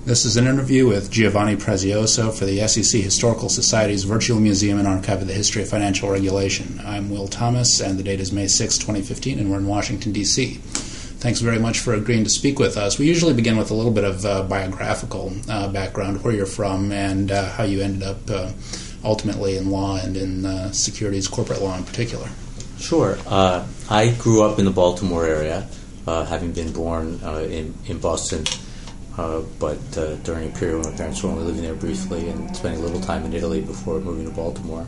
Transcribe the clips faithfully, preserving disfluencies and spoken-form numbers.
This is an interview with Giovanni Prezioso for the S E C Historical Society's Virtual Museum and Archive of the History of Financial Regulation. I'm Will Thomas, and the date is May sixth, twenty fifteen, and we're in Washington, D C Thanks very much for agreeing to speak with us. We usually begin with a little bit of uh, biographical uh, background, where you're from, and uh, how you ended up uh, ultimately in law and in uh, securities, corporate law in particular. Sure. Uh, I grew up in the Baltimore area, uh, having been born uh, in, in Boston. Uh, but uh, during a period when my parents were only living there briefly and spending a little time in Italy before moving to Baltimore,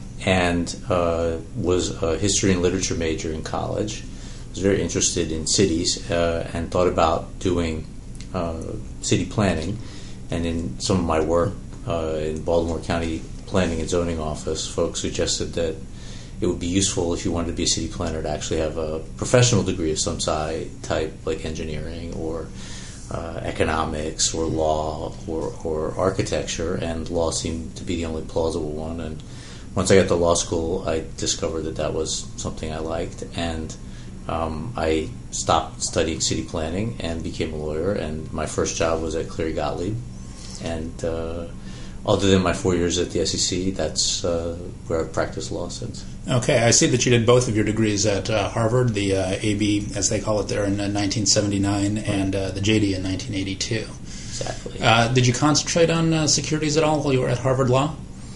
and uh, was a history and literature major in college. Was very interested in cities uh, and thought about doing uh, city planning. And in some of my work uh, in Baltimore County Planning and Zoning Office, folks suggested that it would be useful if you wanted to be a city planner to actually have a professional degree of some si- type, like engineering or Uh, economics or law or, or architecture, and law seemed to be the only plausible one. And once I got to law school, I discovered that that was something I liked, and um, I stopped studying city planning and became a lawyer. And my first job was at Cleary Gottlieb, and uh, other than my four years at the S E C, that's uh, where I've practiced law since. Okay, I see that you did both of your degrees at uh, Harvard, the uh, A B, as they call it there, in uh, nineteen seventy-nine, and uh, the J D in nineteen eighty-two. Exactly. Uh, did you concentrate on uh, securities at all while you were at Harvard Law?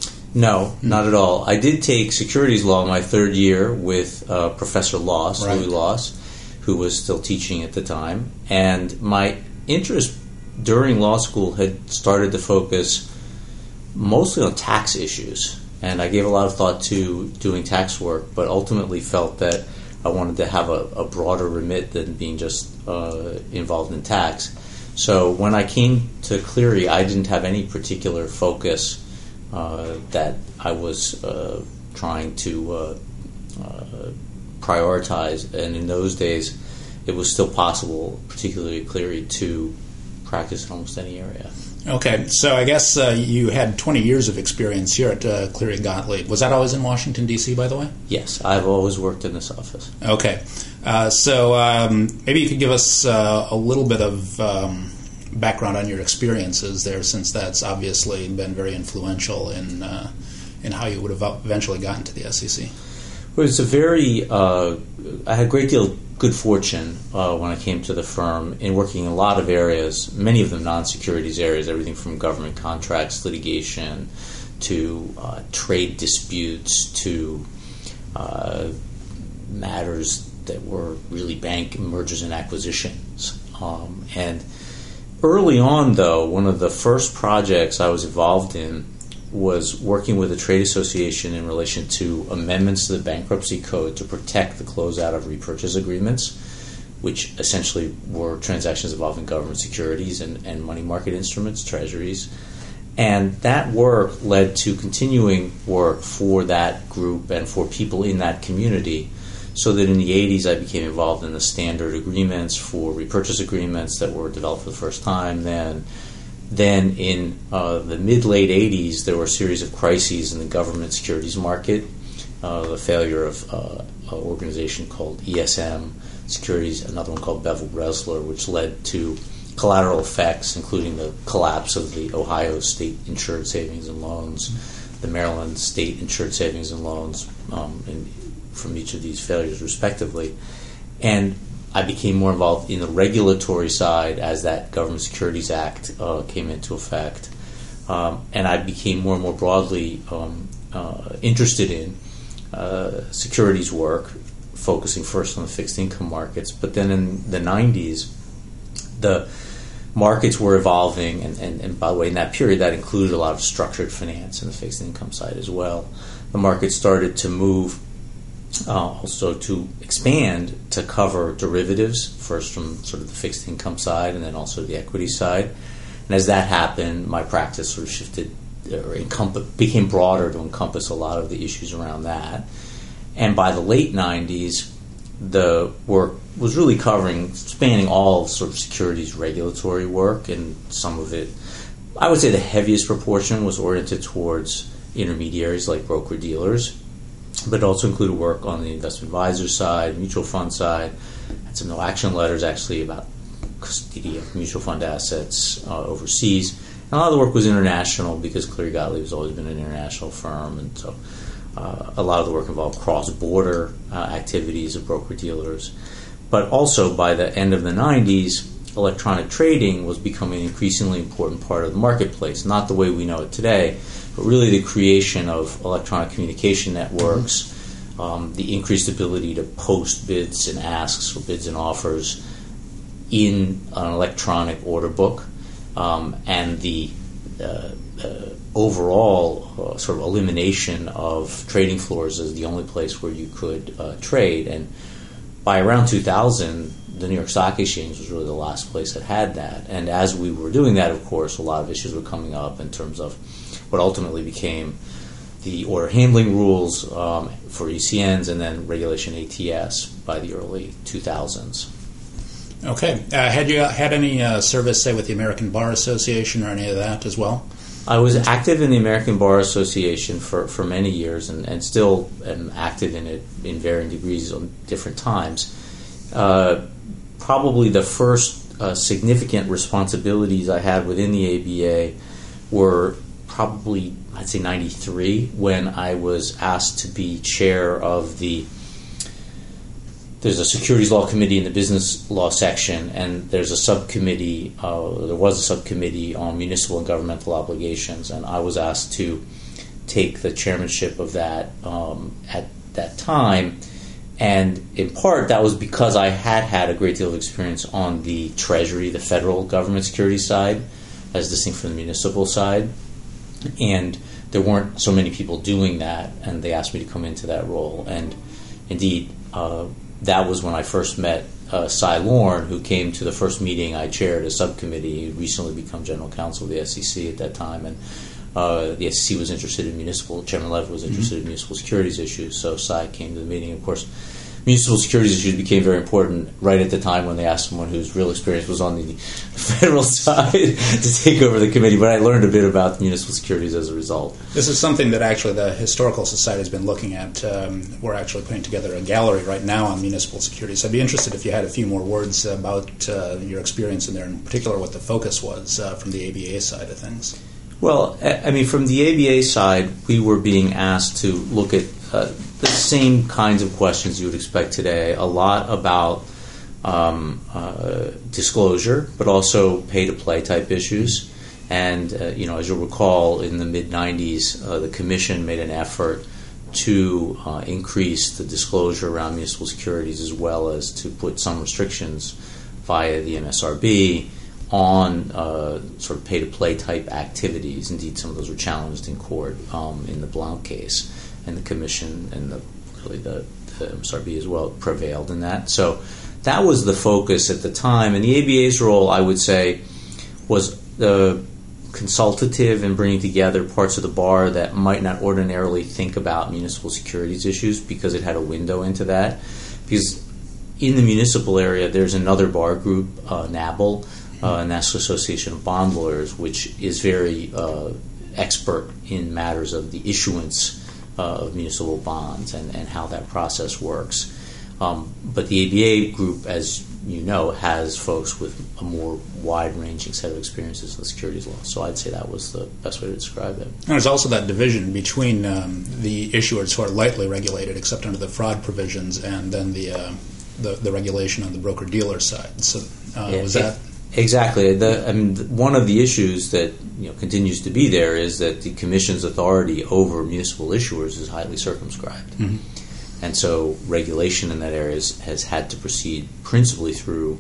No, mm-hmm. not at all. I did take securities law my third year with uh, Professor Loss, right. Louis Loss, who was still teaching at the time. And my interest during law school had started to focus mostly on tax issues. And I gave a lot of thought to doing tax work, but ultimately felt that I wanted to have a, a broader remit than being just uh, involved in tax. So when I came to Cleary, I didn't have any particular focus uh, that I was uh, trying to uh, uh, prioritize. And in those days, it was still possible, particularly at Cleary, to practice in almost any area. Okay, so I guess uh, you had twenty years of experience here at uh, Cleary Gottlieb. Was that always in Washington, D C, by the way? Yes, I've always worked in this office. Okay, uh, so um, maybe you could give us uh, a little bit of um, background on your experiences there, since that's obviously been very influential in uh, in how you would have eventually gotten to the S E C. Well, it's a very, uh, I had a great deal of good fortune uh, when I came to the firm in working in a lot of areas, many of them non-securities areas, everything from government contracts, litigation, to uh, trade disputes, to uh, matters that were really bank mergers and acquisitions. Um, and early on, though, one of the first projects I was involved in was working with a trade association in relation to amendments to the bankruptcy code to protect the closeout of repurchase agreements, which essentially were transactions involving government securities and, and money market instruments, treasuries. And that work led to continuing work for that group and for people in that community, so that in the eighties I became involved in the standard agreements for repurchase agreements that were developed for the first time then. Then in uh, the mid-late eighties, there were a series of crises in the government securities market. Uh, the failure of uh, an organization called E S M Securities, another one called Bevel-Bresler, which led to collateral effects, including the collapse of the Ohio State Insured Savings and Loans, the Maryland State Insured Savings and Loans, um, in, from each of these failures respectively. And I became more involved in the regulatory side as that Government Securities Act uh, came into effect. Um, and I became more and more broadly um, uh, interested in uh, securities work, focusing first on the fixed income markets. But then in the nineties, the markets were evolving, and, and, and by the way, in that period, that included a lot of structured finance in the fixed income side as well. The market started to move Uh, also to expand to cover derivatives, first from sort of the fixed income side and then also the equity side. And as that happened, my practice sort of shifted or encomp- became broader to encompass a lot of the issues around that. And by the late nineties, the work was really covering, spanning all sort of securities regulatory work, and some of it, I would say the heaviest proportion was oriented towards intermediaries like broker-dealers, but also included work on the investment advisor side, mutual fund side. Had some no action letters actually about custody of mutual fund assets uh, overseas. And a lot of the work was international because Cleary Gottlieb has always been an international firm, and so uh, a lot of the work involved cross-border uh, activities of broker-dealers. But also by the end of the nineties, electronic trading was becoming an increasingly important part of the marketplace, not the way we know it today, but really the creation of electronic communication networks, mm-hmm. um, the increased ability to post bids and asks or bids and offers in an electronic order book, um, and the uh, uh, overall uh, sort of elimination of trading floors as the only place where you could uh, trade. And by around two thousand, the New York Stock Exchange was really the last place that had that. And as we were doing that, of course, a lot of issues were coming up in terms of what ultimately became the order handling rules um, for E C Ns, and then regulation A T S by the early two thousands. Okay. Uh, had you had any uh, service, say, with the American Bar Association or any of that as well? I was active in the American Bar Association for, for many years, and, and still am active in it in varying degrees on different times. Uh, probably the first uh, significant responsibilities I had within the A B A were probably, I'd say, ninety-three, when I was asked to be chair of the There's a securities law committee in the business law section, and there's a subcommittee, uh, there was a subcommittee on municipal and governmental obligations, and I was asked to take the chairmanship of that um, at that time. And in part, that was because I had had a great deal of experience on the Treasury, the federal government securities side, as distinct from the municipal side. And there weren't so many people doing that, and they asked me to come into that role. And indeed, uh, that was when I first met uh, Cy Lorne, who came to the first meeting I chaired a subcommittee. He had recently become general counsel of the S E C at that time, and uh, the S E C was interested in municipal, Chairman Levitt was interested mm-hmm. in municipal securities issues, so Cy came to the meeting. Of course, municipal securities issues became very important right at the time when they asked someone whose real experience was on the federal side to take over the committee, but I learned a bit about municipal securities as a result. This is something that actually the Historical Society has been looking at. Um, we're actually putting together a gallery right now on municipal securities. I'd be interested if you had a few more words about uh, your experience in there, in particular what the focus was uh, from the A B A side of things. Well, I mean, from the A B A side, we were being asked to look at uh, the same kinds of questions you would expect today, a lot about um, uh, disclosure, but also pay-to-play type issues. And, uh, you know, as you'll recall, in the mid nineties, uh, the Commission made an effort to uh, increase the disclosure around municipal securities, as well as to put some restrictions via the M S R B on uh, sort of pay-to-play type activities. Indeed, some of those were challenged in court um, in the Blount case, and the Commission and the, really the, the M S R B as well prevailed in that. So that was the focus at the time, and the A B A's role, I would say, was the consultative in bringing together parts of the bar that might not ordinarily think about municipal securities issues, because it had a window into that. Because in the municipal area, there's another bar group, uh, NABL, uh, National Association of Bond Lawyers, which is very uh, expert in matters of the issuance uh, of municipal bonds and, and how that process works. Um, but the A B A group, as you know, has folks with a more wide-ranging set of experiences in the securities law. So I'd say that was the best way to describe it. And there's also that division between um, the issuers who are lightly regulated, except under the fraud provisions, and then the uh, the, the regulation on the broker-dealer side. So uh, yeah, was it, that... Exactly. The, I mean, one of the issues that you know continues to be there is that the Commission's authority over municipal issuers is highly circumscribed. Mm-hmm. And so regulation in that area has, has had to proceed principally through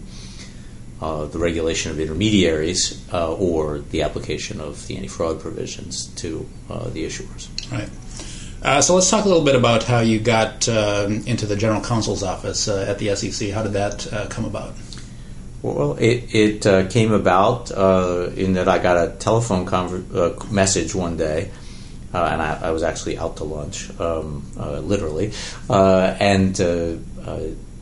uh, the regulation of intermediaries uh, or the application of the anti-fraud provisions to uh, the issuers. Right. Uh, so let's talk a little bit about how you got uh, into the General Counsel's office uh, at the S E C. How did that uh, come about? Well, it, it uh, came about uh, in that I got a telephone conver- uh, message one day. Uh, and I, I was actually out to lunch, um, uh, literally, uh, and uh, uh,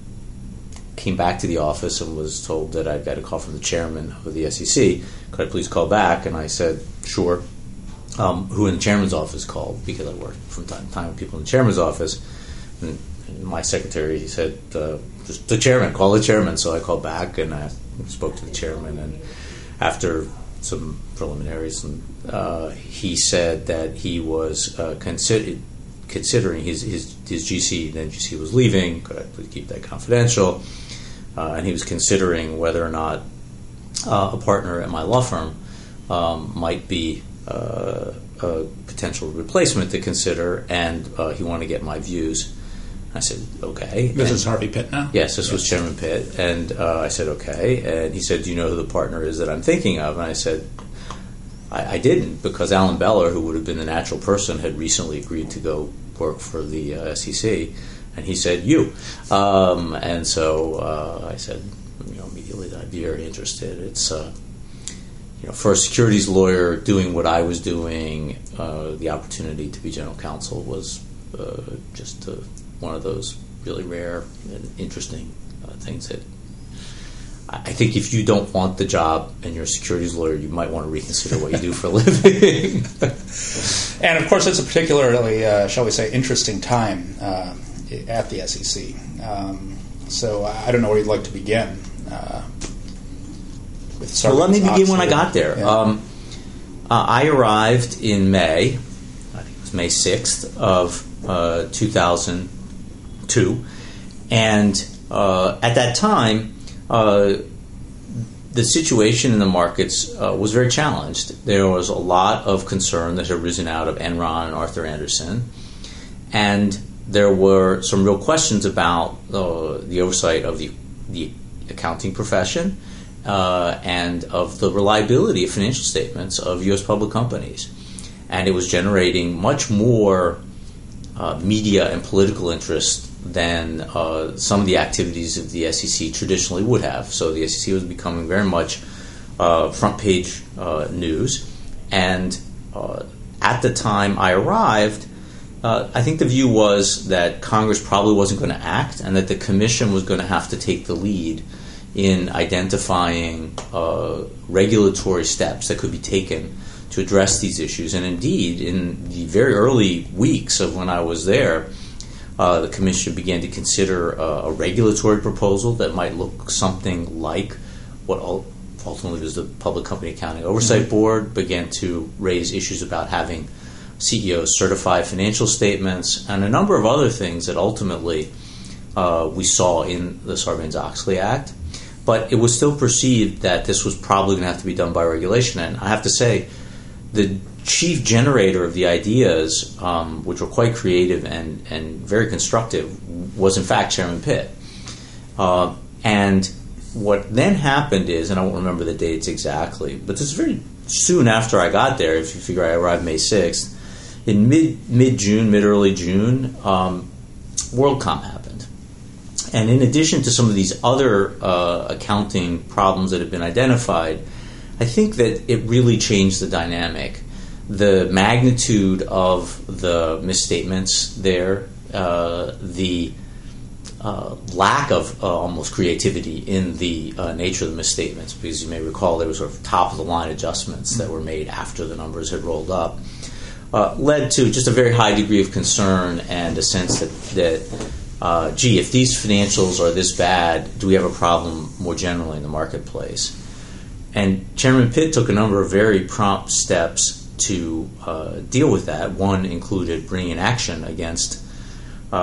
came back to the office and was told that I'd got a call from the chairman of the S E C. Could I please call back? And I said, sure. Um, who in the chairman's office called, because I worked from time to time with people in the chairman's office. And, and my secretary said, uh, just the chairman, call the chairman. So I called back and I spoke to the chairman, and after some preliminaries, and uh, he said that he was uh, consider- considering his, his his G C, then G C was leaving. Could I please keep that confidential? Uh, and he was considering whether or not uh, a partner at my law firm um, might be uh, a potential replacement to consider, and uh, he wanted to get my views. I said, okay. This and, is Harvey Pitt now? Yes, this yes. was Chairman Pitt. And uh, I said, okay. And he said, do you know who the partner is that I'm thinking of? And I said, I, I didn't, because Alan Beller, who would have been the natural person, had recently agreed to go work for the uh, S E C. And he said, you. Um, and so uh, I said, you know, immediately that I'd be very interested. It's, uh, you know, for a securities lawyer doing what I was doing, uh, the opportunity to be general counsel was uh, just uh, one of those really rare and interesting uh, things that I think if you don't want the job and you're a securities lawyer, you might want to reconsider what you do for a living. And of course, it's a particularly, uh, shall we say, interesting time uh, at the S E C. Um, so I don't know where you'd like to begin. Uh, with well, let me begin when I got there. Yeah. Um, uh, I arrived in May, I think it was May sixth of uh, two thousand two, and uh, at that time, uh, the situation in the markets uh, was very challenged. There was a lot of concern that had arisen out of Enron and Arthur Andersen, and there were some real questions about uh, the oversight of the, the accounting profession uh, and of the reliability of financial statements of U S public companies. And it was generating much more uh, media and political interest than uh, some of the activities of the S E C traditionally would have. So the S E C was becoming very much uh, front page uh, news. And uh, at the time I arrived, uh, I think the view was that Congress probably wasn't going to act, and that the Commission was going to have to take the lead in identifying uh, regulatory steps that could be taken to address these issues. And indeed, in the very early weeks of when I was there, Uh, the Commission began to consider uh, a regulatory proposal that might look something like what ultimately was the Public Company Accounting Oversight mm-hmm. Board, began to raise issues about having C E Os certify financial statements, and a number of other things that ultimately uh, we saw in the Sarbanes-Oxley Act. But it was still perceived that this was probably going to have to be done by regulation. And I have to say, the chief generator of the ideas, um, which were quite creative and, and very constructive, was in fact Chairman Pitt. Uh, and what then happened is, and I won't remember the dates exactly, but this is very soon after I got there. If you figure I arrived May sixth, in mid mid June, mid early June, um, WorldCom happened. And in addition to some of these other uh, accounting problems that have been identified, I think that it really changed the dynamic. The magnitude of the misstatements there, uh, the uh, lack of uh, almost creativity in the uh, nature of the misstatements, because you may recall there were sort of top-of-the-line adjustments that were made after the numbers had rolled up, uh, led to just a very high degree of concern and a sense that, that uh, gee, if these financials are this bad, do we have a problem more generally in the marketplace? And Chairman Pitt took a number of very prompt steps to uh, deal with that. One included bringing action against uh,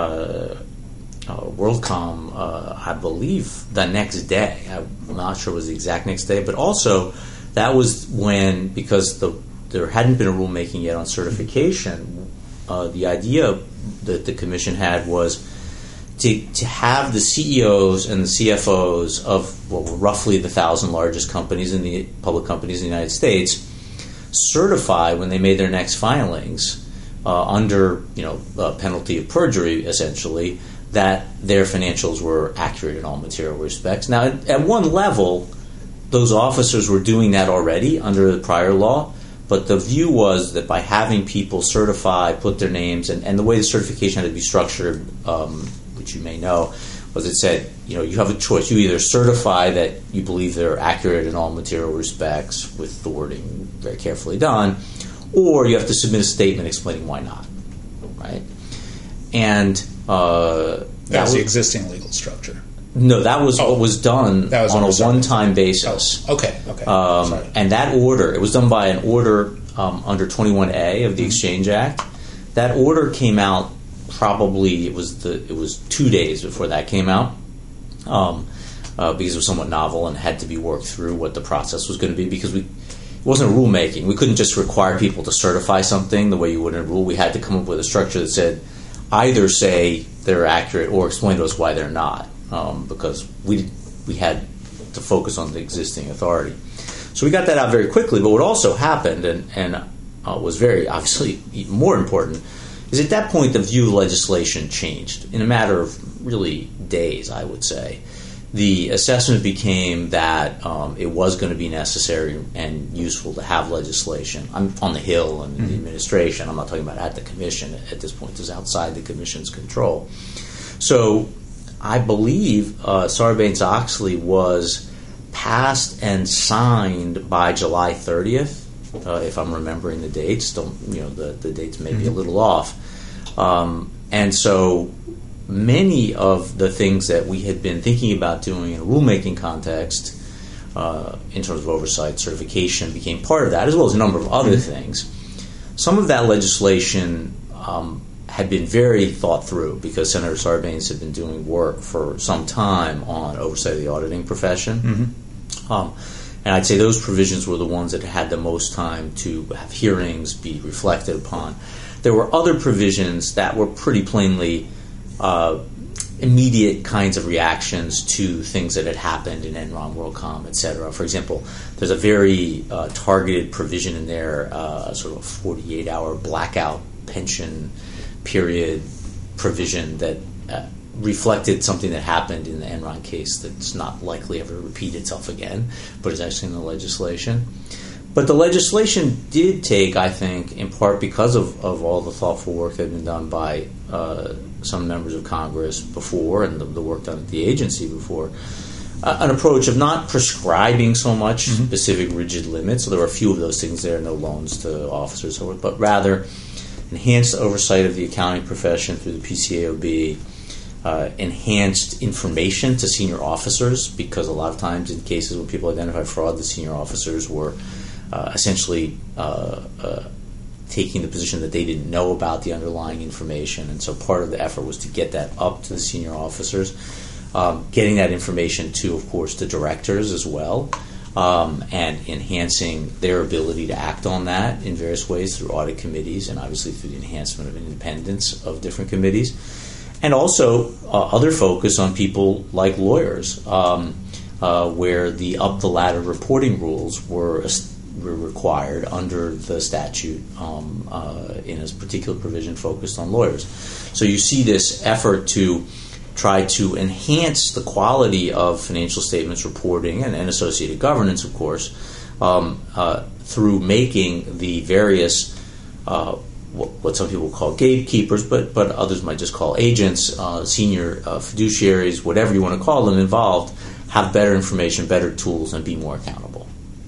uh, WorldCom, uh, I believe, the next day. I'm not sure it was the exact next day, but also that was when, because the, there hadn't been a rulemaking yet on certification, uh, the idea that the Commission had was to, to have the C E Os and the C F Os of what were roughly the thousand largest companies in the public companies in the United States certify when they made their next filings uh, under, you know, a penalty of perjury, essentially, that their financials were accurate in all material respects. Now, at, at one level, those officers were doing that already under the prior law, but the view was that by having people certify, put their names, and, and the way the certification had to be structured, um, which you may know, was it said, you know, you have a choice. You either certify that you believe they're accurate in all material respects, with the wording very carefully done, or you have to submit a statement explaining why not, right? And uh, that was the existing legal structure. No, that was oh, what was done was on a Sarbanes. one-time basis. Oh, okay, okay. Um, Sorry. and that order, it was done by an order um, under twenty-one A of the mm-hmm. Exchange Act. That order came out probably, it was the it was two days before that came out, um, uh, because it was somewhat novel and had to be worked through what the process was going to be, because we it wasn't rulemaking. We couldn't just require people to certify something the way you would in a rule. We had to come up with a structure that said either say they're accurate or explain to us why they're not. Um, because we we had to focus on the existing authority. So we got that out very quickly, but what also happened, and, and uh, was very, obviously, even more important, is at that point the view of legislation changed. In a matter of really days, I would say. The assessment became that um, it was going to be necessary and useful to have legislation. I'm on the Hill and mm-hmm. the administration. I'm not talking about at the Commission at this point. It's outside the Commission's control. So I believe uh, Sarbanes-Oxley was passed and signed by July thirtieth, uh, if I'm remembering the dates. Don't you know the, the dates may mm-hmm. be a little off, um, and so many of the things that we had been thinking about doing in a rulemaking context, uh, in terms of oversight, certification, became part of that, as well as a number of other mm-hmm. things. Some of that legislation Um, had been very thought through because Senator Sarbanes had been doing work for some time on oversight of the auditing profession. Mm-hmm. Um, and I'd say those provisions were the ones that had the most time to have hearings, be reflected upon. There were other provisions that were pretty plainly uh, immediate kinds of reactions to things that had happened in Enron, WorldCom, et cetera. For example, there's a very uh, targeted provision in there, uh, sort of a forty-eight hour blackout pension period provision that uh, reflected something that happened in the Enron case that's not likely ever to repeat itself again, but is actually in the legislation. But the legislation did take, I think, in part because of, of all the thoughtful work that had been done by uh, some members of Congress before and the, the work done at the agency before, uh, an approach of not prescribing so much mm-hmm. specific rigid limits. So there were a few of those things there, no loans to officers, so forth, but rather enhanced oversight of the accounting profession through the P C A O B, uh, enhanced information to senior officers, because a lot of times in cases when people identify fraud, the senior officers were uh, essentially uh, uh, taking the position that they didn't know about the underlying information, and so part of the effort was to get that up to the senior officers, um, getting that information to, of course, the directors as well. Um, and enhancing their ability to act on that in various ways through audit committees and obviously through the enhancement of independence of different committees. And also uh, other focus on people like lawyers, um, uh, where the up-the-ladder reporting rules were, were required under the statute um, uh, in a particular provision focused on lawyers. So you see this effort to try to enhance the quality of financial statements reporting and, and associated governance, of course, um, uh, through making the various, uh, what, what some people call gatekeepers, but, but others might just call agents, uh, senior uh, fiduciaries, whatever you want to call them, involved, have better information, better tools, and be more accountable.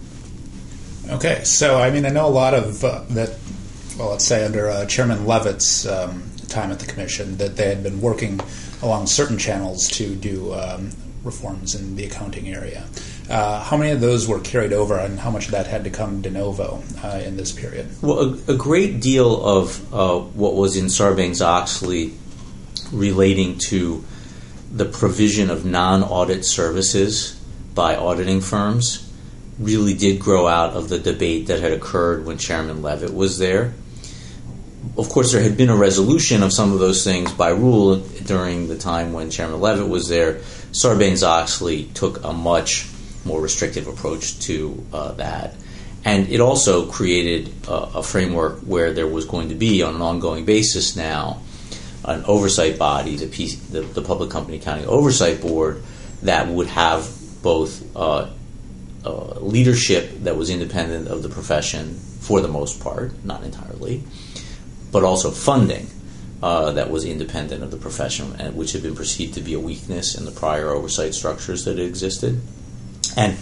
Okay, so I mean, I know a lot of uh, that, well, let's say under uh, Chairman Levitt's um, time at the Commission, that they had been working along certain channels to do um, reforms in the accounting area. Uh, how many of those were carried over, and how much of that had to come de novo uh, in this period? Well, a, a great deal of uh, what was in Sarbanes-Oxley relating to the provision of non-audit services by auditing firms really did grow out of the debate that had occurred when Chairman Levitt was there. Of course, there had been a resolution of some of those things by rule during the time when Chairman Levitt was there. Sarbanes-Oxley took a much more restrictive approach to uh, that. And it also created a, a framework where there was going to be, on an ongoing basis now, an oversight body, the, P- the, the Public Company Accounting Oversight Board, that would have both uh, uh, leadership that was independent of the profession for the most part, not entirely, but also funding uh, that was independent of the profession, and which had been perceived to be a weakness in the prior oversight structures that had existed. And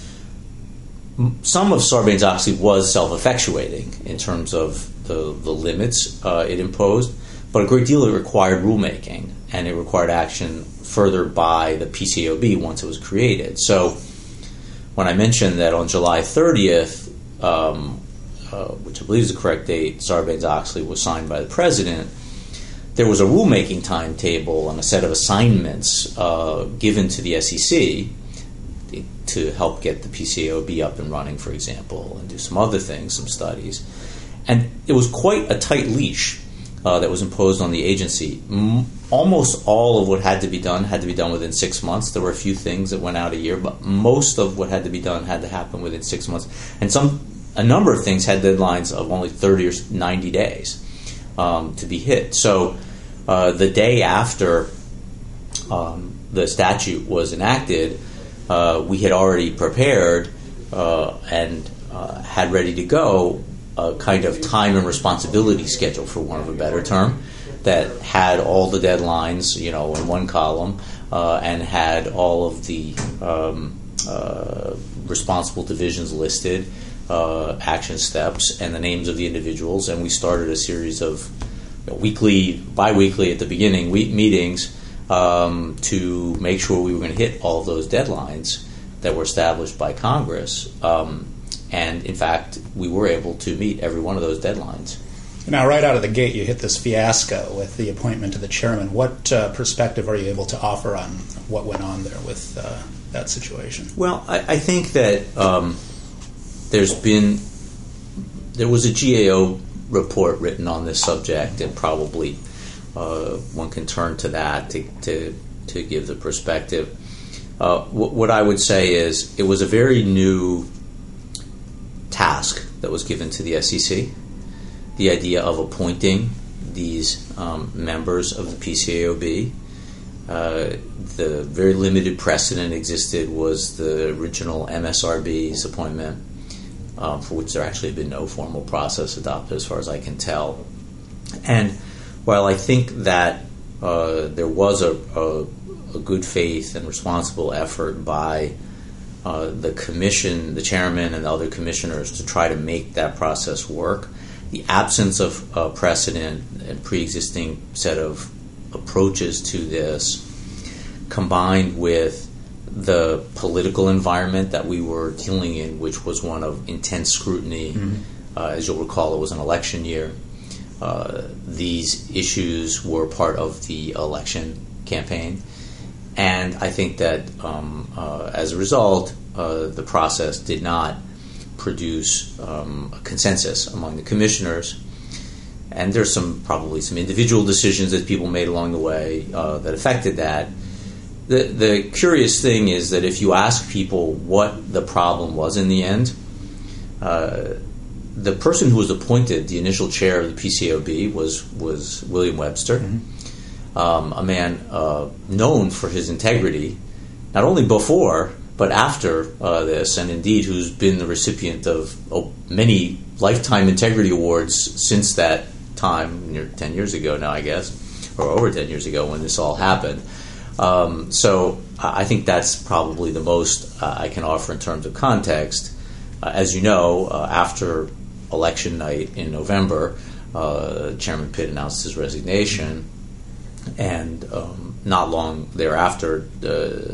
some of Sarbanes-Oxley was self-effectuating in terms of the, the limits uh, it imposed, but a great deal of it required rulemaking, and it required action further by the P C A O B once it was created. So when I mentioned that on July thirtieth, um, uh, which I believe is the correct date, Sarbanes-Oxley was signed by the president, there was a rulemaking timetable and a set of assignments uh, given to the S E C to help get the P C A O B up and running, for example, and do some other things, some studies. And it was quite a tight leash uh, that was imposed on the agency. M- almost all of what had to be done had to be done within six months. There were a few things that went out a year, but most of what had to be done had to happen within six months. And some, a number of things had deadlines of only thirty or ninety days um, to be hit. So uh, the day after um, the statute was enacted, uh, we had already prepared uh, and uh, had ready to go a kind of time and responsibility schedule, for want of a better term, that had all the deadlines, you know, in one column, uh, and had all of the um, uh, responsible divisions listed, uh, action steps, and the names of the individuals. And we started a series of you know, weekly, bi-weekly at the beginning, week meetings um, to make sure we were going to hit all of those deadlines that were established by Congress. Um, And, in fact, we were able to meet every one of those deadlines. Now, right out of the gate, you hit this fiasco with the appointment of the chairman. What uh, perspective are you able to offer on what went on there with uh, that situation? Well, I, I think that um, there's been there was a G A O report written on this subject, and probably uh, one can turn to that to to, to give the perspective. Uh, what, what I would say is it was a very new task that was given to the S E C, the idea of appointing these um, members of the P C A O B. Uh, the very limited precedent existed was the original M S R B's appointment, um, for which there actually had been no formal process adopted as far as I can tell. And while I think that uh, there was a, a, a good faith and responsible effort by Uh, the commission, the chairman, and the other commissioners to try to make that process work, the absence of uh, precedent and pre-existing set of approaches to this, combined with the political environment that we were dealing in, which was one of intense scrutiny. Mm-hmm. Uh, as you'll recall, it was an election year. Uh, these issues were part of the election campaign. And I think that um, uh, as a result, uh, the process did not produce um, a consensus among the commissioners. And there's some probably some individual decisions that people made along the way uh, that affected that. The, the curious thing is that if you ask people what the problem was in the end, uh, the person who was appointed, the initial chair of the P C A O B, was, was William Webster. Mm-hmm. Um, a man uh, known for his integrity, not only before but after uh, this, and indeed who's been the recipient of oh, many lifetime integrity awards since that time, near ten years ago now, I guess, or over ten years ago when this all happened. Um, so I think that's probably the most uh, I can offer in terms of context. Uh, as you know, uh, after election night in November, uh, Chairman Pitt announced his resignation. And um, not long thereafter, uh,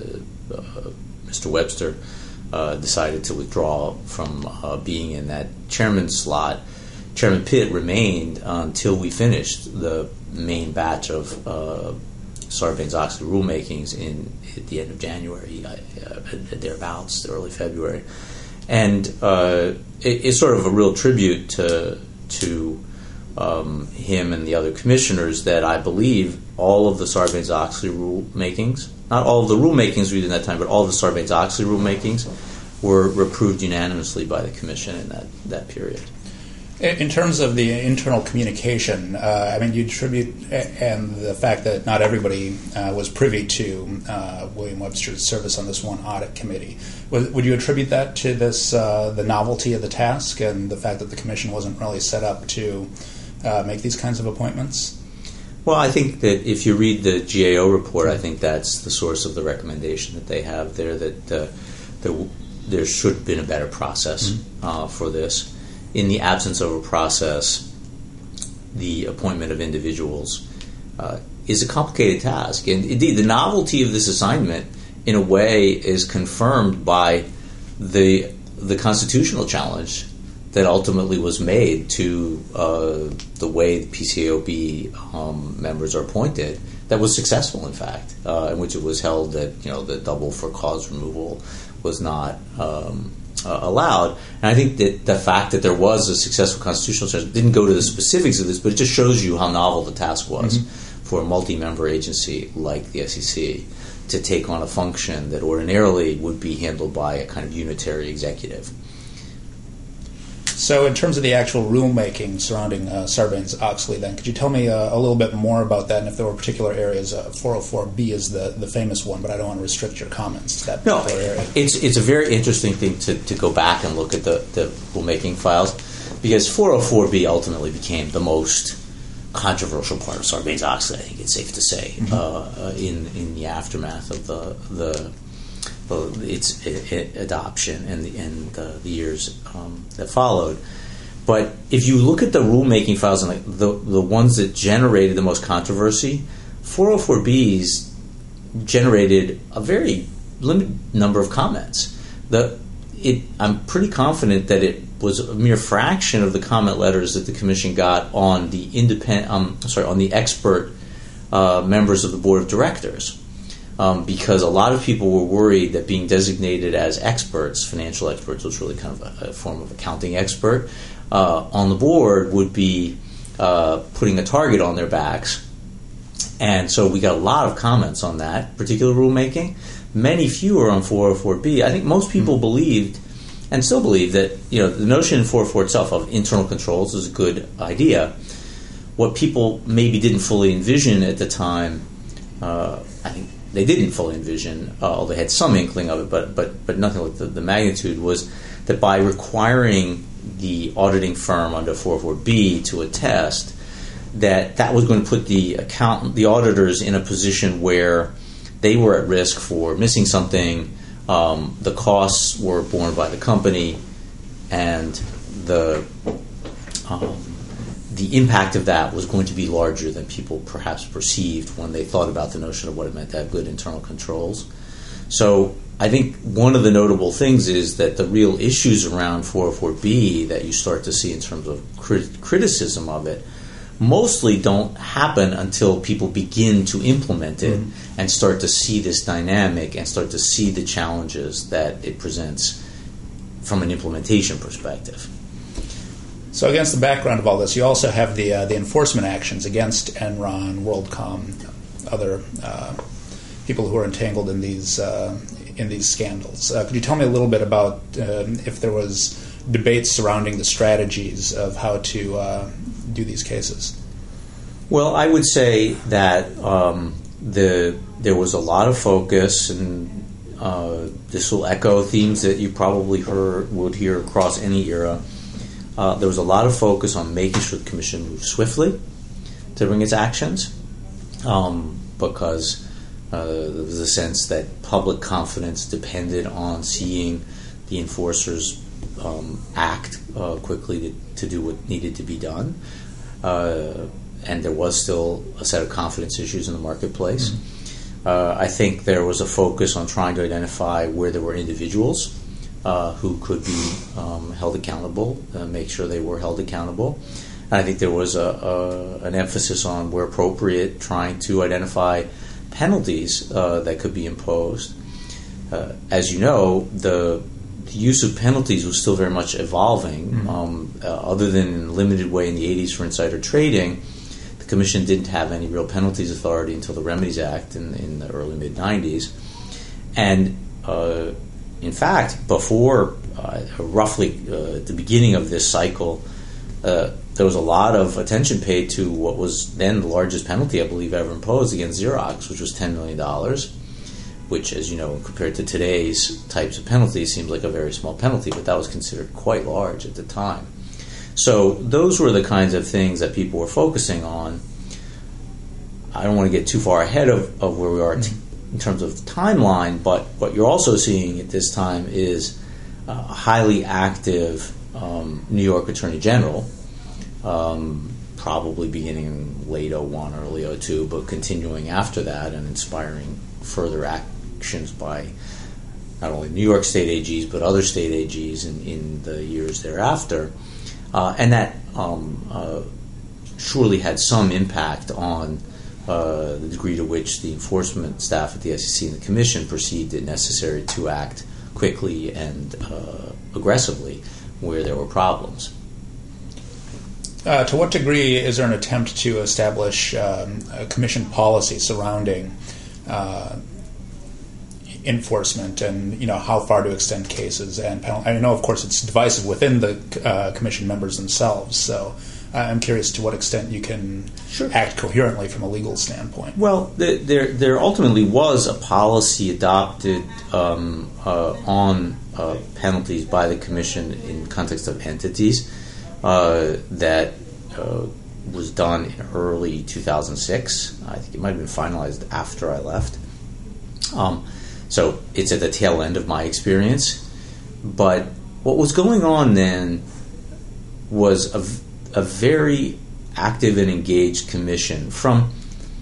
uh, Mister Webster uh, decided to withdraw from uh, being in that chairman slot. Chairman Pitt remained until we finished the main batch of uh, Sarbanes-Oxley rulemakings in at the end of January, uh, thereabouts, early February. And uh, it, it's sort of a real tribute to to Um, him and the other commissioners that I believe all of the Sarbanes-Oxley rulemakings, not all of the rulemakings we did in that time, but all of the Sarbanes-Oxley rulemakings were approved unanimously by the commission in that, that period. In terms of the internal communication, uh, I mean, you attribute, and the fact that not everybody uh, was privy to uh, William Webster's service on this one audit committee, would, would you attribute that to this uh, the novelty of the task and the fact that the commission wasn't really set up to uh, make these kinds of appointments? Well, I think that if you read the G A O report, I think that's the source of the recommendation that they have there, that uh, there, there should have been a better process mm-hmm. uh, for this. In the absence of a process, the appointment of individuals uh, is a complicated task. And indeed, the novelty of this assignment, in a way, is confirmed by the the constitutional challenge that ultimately was made to uh, the way the P C A O B um, members are appointed. That was successful, in fact, uh, in which it was held that you know the double for cause removal was not um, uh, allowed. And I think that the fact that there was a successful constitutional challenge didn't go to the specifics of this, but it just shows you how novel the task was mm-hmm. for a multi-member agency like the S E C to take on a function that ordinarily would be handled by a kind of unitary executive. So in terms of the actual rulemaking surrounding uh, Sarbanes-Oxley, then, could you tell me uh, a little bit more about that, and if there were particular areas? uh, four oh four B is the, the famous one, but I don't want to restrict your comments to that particular no, area. It's, it's a very interesting thing to, to go back and look at the, the rulemaking files, because four oh four B ultimately became the most controversial part of Sarbanes-Oxley, I think it's safe to say, mm-hmm. uh, in in the aftermath of the the, the its it, it adoption and the and the, the years um, that followed. But if you look at the rulemaking files and the, the the ones that generated the most controversy, four oh four B's generated a very limited number of comments. The it I'm pretty confident that it was a mere fraction of the comment letters that the Commission got on the independent, um, sorry, on the expert uh, members of the Board of Directors, um, because a lot of people were worried that being designated as experts, financial experts, was really kind of a, a form of accounting expert, uh, on the board would be uh, putting a target on their backs. And so we got a lot of comments on that particular rulemaking, many fewer on four oh four B. I think most people mm-hmm. believed and still believe that you know the notion in four oh four itself of internal controls is a good idea. What people maybe didn't fully envision at the time, uh, I think they didn't fully envision, uh, although they had some inkling of it, but but but nothing like the, the magnitude, was that by requiring the auditing firm under four oh four B to attest, that that was going to put the accountant, the auditors, in a position where they were at risk for missing something. Um, the costs were borne by the company, and the um, the impact of that was going to be larger than people perhaps perceived when they thought about the notion of what it meant to have good internal controls. So I think one of the notable things is that the real issues around four oh four B that you start to see in terms of crit- criticism of it mostly don't happen until people begin to implement it mm-hmm. and start to see this dynamic and start to see the challenges that it presents from an implementation perspective. So against the background of all this, you also have the uh, the enforcement actions against Enron, WorldCom, other uh, people who are entangled in these uh, in these scandals. Uh, could you tell me a little bit about um, if there was debates surrounding the strategies of how to uh, do these cases? Well, I would say that um, the there was a lot of focus, and uh, this will echo themes that you probably heard would hear across any era. Uh, there was a lot of focus on making sure the Commission moved swiftly to bring its actions, um, because uh, there was a sense that public confidence depended on seeing the enforcers um, act uh, quickly to, to do what needed to be done. Uh, and there was still a set of confidence issues in the marketplace. Mm-hmm. Uh, I think there was a focus on trying to identify where there were individuals uh, who could be um, held accountable, uh, make sure they were held accountable. And I think there was a, a, an emphasis on, where appropriate, trying to identify penalties uh, that could be imposed. Uh, as you know, the The use of penalties was still very much evolving. Mm-hmm. Um, uh, other than in a limited way in the eighties for insider trading, the Commission didn't have any real penalties authority until the Remedies Act in, in the early mid-nineties. And uh, in fact, before uh, roughly uh, at the beginning of this cycle, uh, there was a lot of attention paid to what was then the largest penalty, I believe, ever imposed against Xerox, which was ten million dollars. Which, as you know, compared to today's types of penalties, seems like a very small penalty, but that was considered quite large at the time. So those were the kinds of things that people were focusing on. I don't want to get too far ahead of, of where we are t- in terms of timeline, but what you're also seeing at this time is a highly active um, New York Attorney General, um, probably beginning in late oh one, early oh two, but continuing after that and inspiring further actions by not only New York State A Gs, but other state A Gs in, in the years thereafter. Uh, and that um, uh, surely had some impact on uh, the degree to which the enforcement staff at the S E C and the Commission perceived it necessary to act quickly and uh, aggressively where there were problems. Uh, to what degree is there an attempt to establish um, a commission policy surrounding uh, enforcement, and you know how far to extend cases and penalties? I know, of course, it's divisive within the uh, commission members themselves. So I'm curious to what extent you can sure. act coherently from a legal standpoint. Well, the, there there ultimately was a policy adopted um, uh, on uh, penalties by the commission in context of entities uh, that uh, was done in early two thousand six. I think it might have been finalized after I left. Um, So it's at the tail end of my experience. But what was going on then was a, a very active and engaged commission from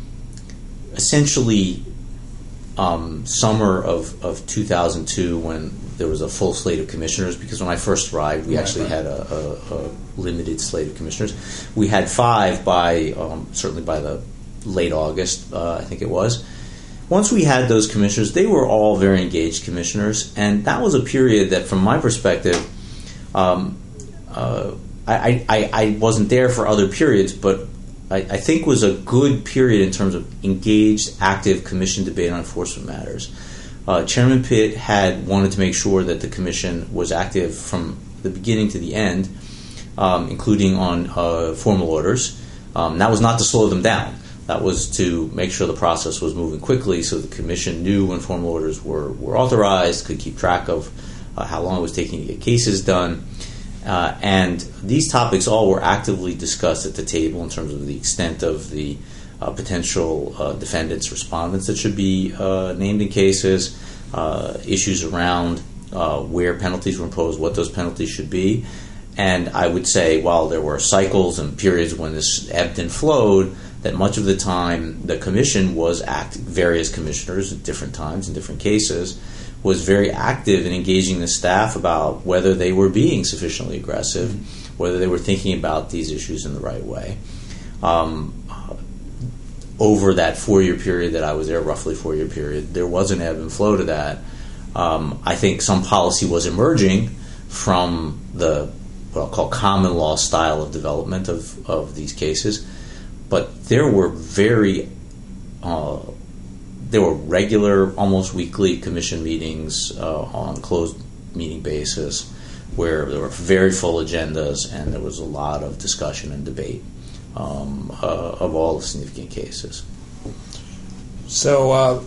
essentially um, summer of, of two thousand two, when there was a full slate of commissioners, because when I first arrived, we actually had a, a, a limited slate of commissioners. We had five by, um, certainly by the late August, uh, I think it was. Once we had those commissioners, they were all very engaged commissioners, and that was a period that, from my perspective, um, uh, I, I, I wasn't there for other periods, but I, I think was a good period in terms of engaged, active commission debate on enforcement matters. Uh, Chairman Pitt had wanted to make sure that the commission was active from the beginning to the end, um, including on uh, formal orders. Um, that was not to slow them down. That was to make sure the process was moving quickly so the commission knew when formal orders were, were authorized, could keep track of uh, how long it was taking to get cases done. Uh, and these topics all were actively discussed at the table in terms of the extent of the uh, potential uh, defendants, respondents that should be uh, named in cases, uh, issues around uh, where penalties were imposed, what those penalties should be. And I would say, while there were cycles and periods when this ebbed and flowed, that much of the time the commission was active, various commissioners at different times in different cases, was very active in engaging the staff about whether they were being sufficiently aggressive, mm-hmm. whether they were thinking about these issues in the right way. Um, over that four-year period that I was there, roughly four-year period, there was an ebb and flow to that. Um, I think some policy was emerging from the what I'll call common law style of development of, of these cases. But there were very, uh, there were regular, almost weekly commission meetings uh, on closed meeting basis where there were very full agendas and there was a lot of discussion and debate um, uh, of all the significant cases. So, uh,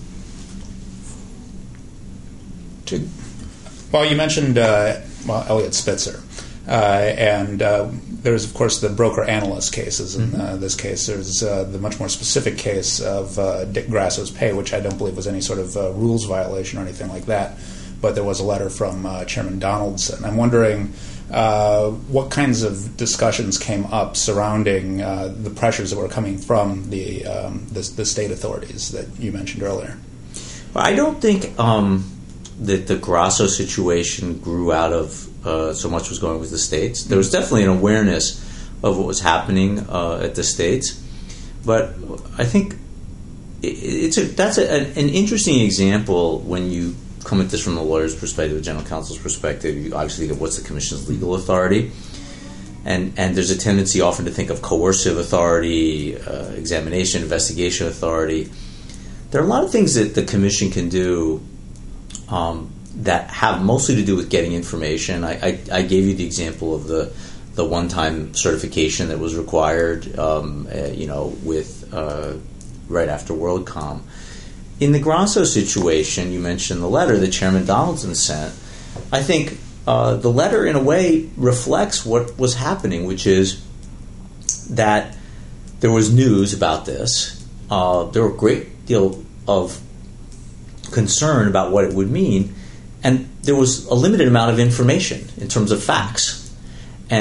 to, well, you mentioned uh, well, Eliot Spitzer. Uh, and uh, there's, of course, the broker-analyst cases. In uh, this case, there's uh, the much more specific case of uh, Dick Grasso's pay, which I don't believe was any sort of uh, rules violation or anything like that. But there was a letter from uh, Chairman Donaldson. I'm wondering uh, what kinds of discussions came up surrounding uh, the pressures that were coming from the, um, the the state authorities that you mentioned earlier. I don't think um, that the Grasso situation grew out of Uh, so much was going with the states. There was definitely an awareness of what was happening uh, at the states, but I think it, it's a, that's a, an interesting example when you come at this from the lawyer's perspective, the general counsel's perspective. You obviously think of what's the commission's legal authority, and and there's a tendency often to think of coercive authority, uh, examination, investigation authority. There are a lot of things that the commission can do Um, that have mostly to do with getting information. I, I, I gave you the example of the the one-time certification that was required, um, uh, you know, with uh, right after WorldCom. In the Grasso situation, you mentioned the letter that Chairman Donaldson sent. I think uh, the letter, in a way, reflects what was happening, which is that there was news about this. Uh, there were a great deal of concern about what it would mean. And there was a limited amount of information in terms of facts. And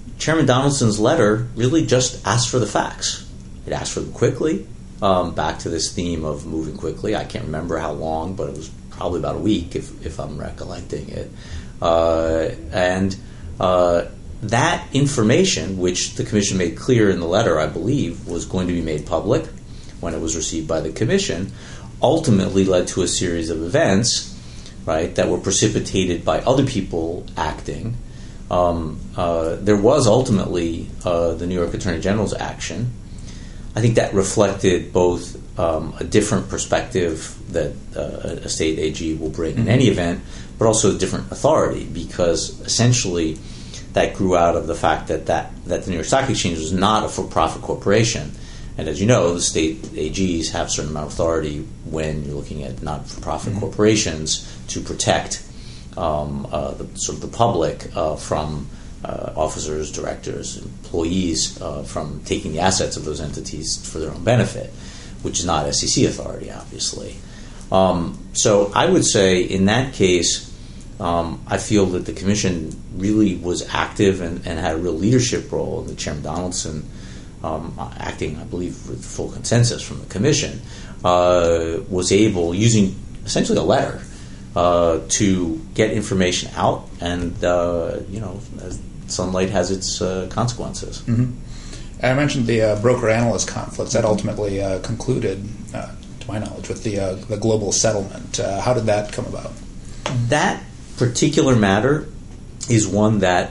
Chairman Donaldson's letter really just asked for the facts. It asked for them quickly, um, back to this theme of moving quickly. I can't remember how long, but it was probably about a week, if, if I'm recollecting it. Uh, and uh, that information, which the Commission made clear in the letter, I believe, was going to be made public when it was received by the Commission, ultimately led to a series of events, right, that were precipitated by other people acting. Um, uh, there was ultimately uh, the New York Attorney General's action. I think that reflected both um, a different perspective that uh, a state A G will bring in any event, but also a different authority, because essentially that grew out of the fact that, that, that the New York Stock Exchange was not a for-profit corporation. And as you know, the state A Gs have a certain amount of authority when you're looking at not-for-profit mm-hmm. corporations to protect um, uh, the, sort of the public uh, from uh, officers, directors, employees uh, from taking the assets of those entities for their own benefit, which is not S E C authority, obviously. Um, so I would say in that case, um, I feel that the Commission really was active and, and had a real leadership role, and that Chairman Donaldson, Um, acting, I believe, with full consensus from the Commission, uh, was able, using essentially a letter, uh, to get information out, and uh, you know, sunlight has its uh, consequences. Mm-hmm. I mentioned the uh, broker-analyst conflicts that ultimately uh, concluded, uh, to my knowledge, with the uh, the global settlement. Uh, how did that come about? That particular matter is one that,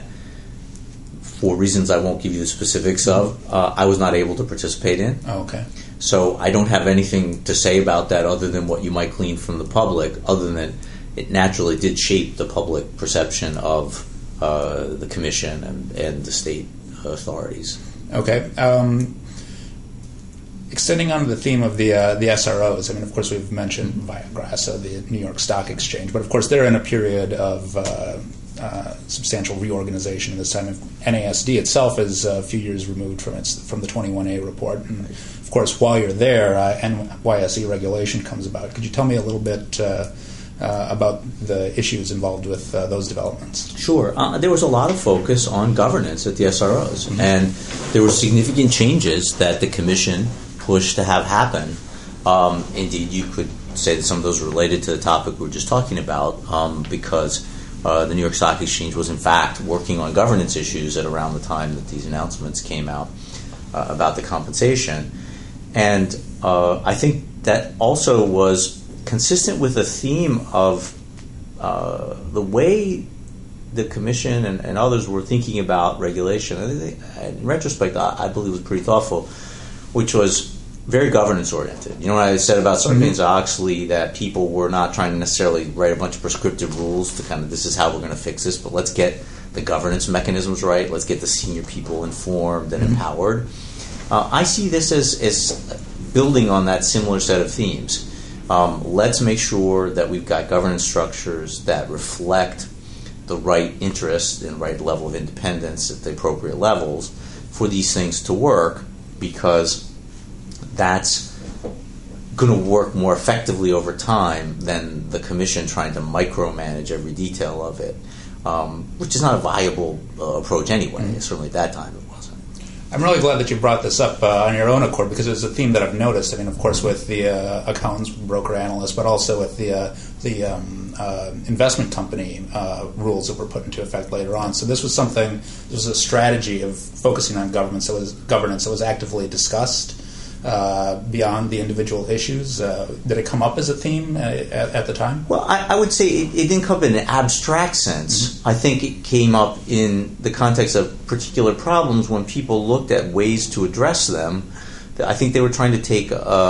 for reasons I won't give you the specifics of, uh, I was not able to participate in. Oh, okay. So I don't have anything to say about that other than what you might glean from the public, other than it naturally did shape the public perception of uh, the Commission and, and the state authorities. Okay. Um, extending on to the theme of the uh, the S R Os, I mean, of course, we've mentioned Viagrasso, the New York Stock Exchange, but of course they're in a period of Uh, Uh, substantial reorganization at this time. N A S D itself is a few years removed from its from the twenty-one A report, and of course, while you're there, uh, N Y S E regulation comes about. Could you tell me a little bit uh, uh, about the issues involved with uh, those developments? Sure. Uh, there was a lot of focus on governance at the S R Os, mm-hmm. and there were significant changes that the Commission pushed to have happen. Um, indeed, you could say that some of those were related to the topic we were just talking about, um, because Uh, the New York Stock Exchange was, in fact, working on governance issues at around the time that these announcements came out uh, about the compensation. And uh, I think that also was consistent with the theme of uh, the way the Commission and, and others were thinking about regulation. I think they, in retrospect, I, I believe was pretty thoughtful, which was very governance-oriented. You know what I said about Sarbanes-Oxley, that people were not trying to necessarily write a bunch of prescriptive rules to kind of, this is how we're going to fix this, but let's get the governance mechanisms right, let's get the senior people informed and mm-hmm. empowered. Uh, I see this as, as building on that similar set of themes. Um, let's make sure that we've got governance structures that reflect the right interest and right level of independence at the appropriate levels for these things to work, because that's going to work more effectively over time than the Commission trying to micromanage every detail of it, um, which is not a viable uh, approach anyway. Mm-hmm. Certainly at that time it wasn't. I'm really glad that you brought this up uh, on your own accord, because it's a theme that I've noticed. I mean, of course, with the uh, accountants, broker analysts, but also with the uh, the um, uh, investment company uh, rules that were put into effect later on. So this was something. This was a strategy of focusing on governance that was governance that was actively discussed. Uh, beyond the individual issues? Uh, did it come up as a theme uh, at, at the time? Well, I, I would say it, it didn't come up in an abstract sense. Mm-hmm. I think it came up in the context of particular problems when people looked at ways to address them. I think they were trying to take a,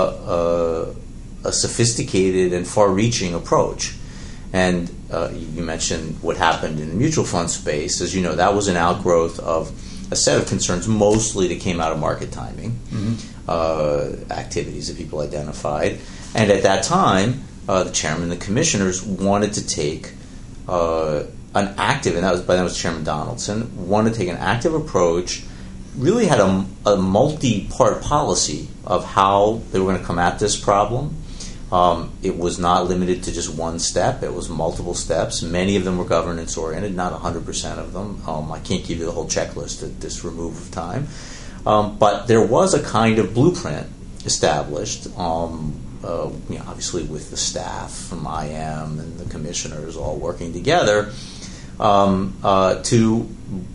a, a sophisticated and far-reaching approach. And uh, you mentioned what happened in the mutual fund space. As you know, that was an outgrowth of a set of concerns mostly that came out of market timing. Mm-hmm. Uh, activities that people identified, and at that time, uh, the chairman and the commissioners wanted to take uh, an active, and that was by that was Chairman Donaldson, wanted to take an active approach. Really had a, a multi-part policy of how they were going to come at this problem, Um, it was not limited to just one step. It was multiple steps. Many of them were governance-oriented, not one hundred percent of them. Um, I can't give you the whole checklist at this remove of time. Um, but there was a kind of blueprint established, um, uh, you know, obviously with the staff from I M and the commissioners all working together um, uh, to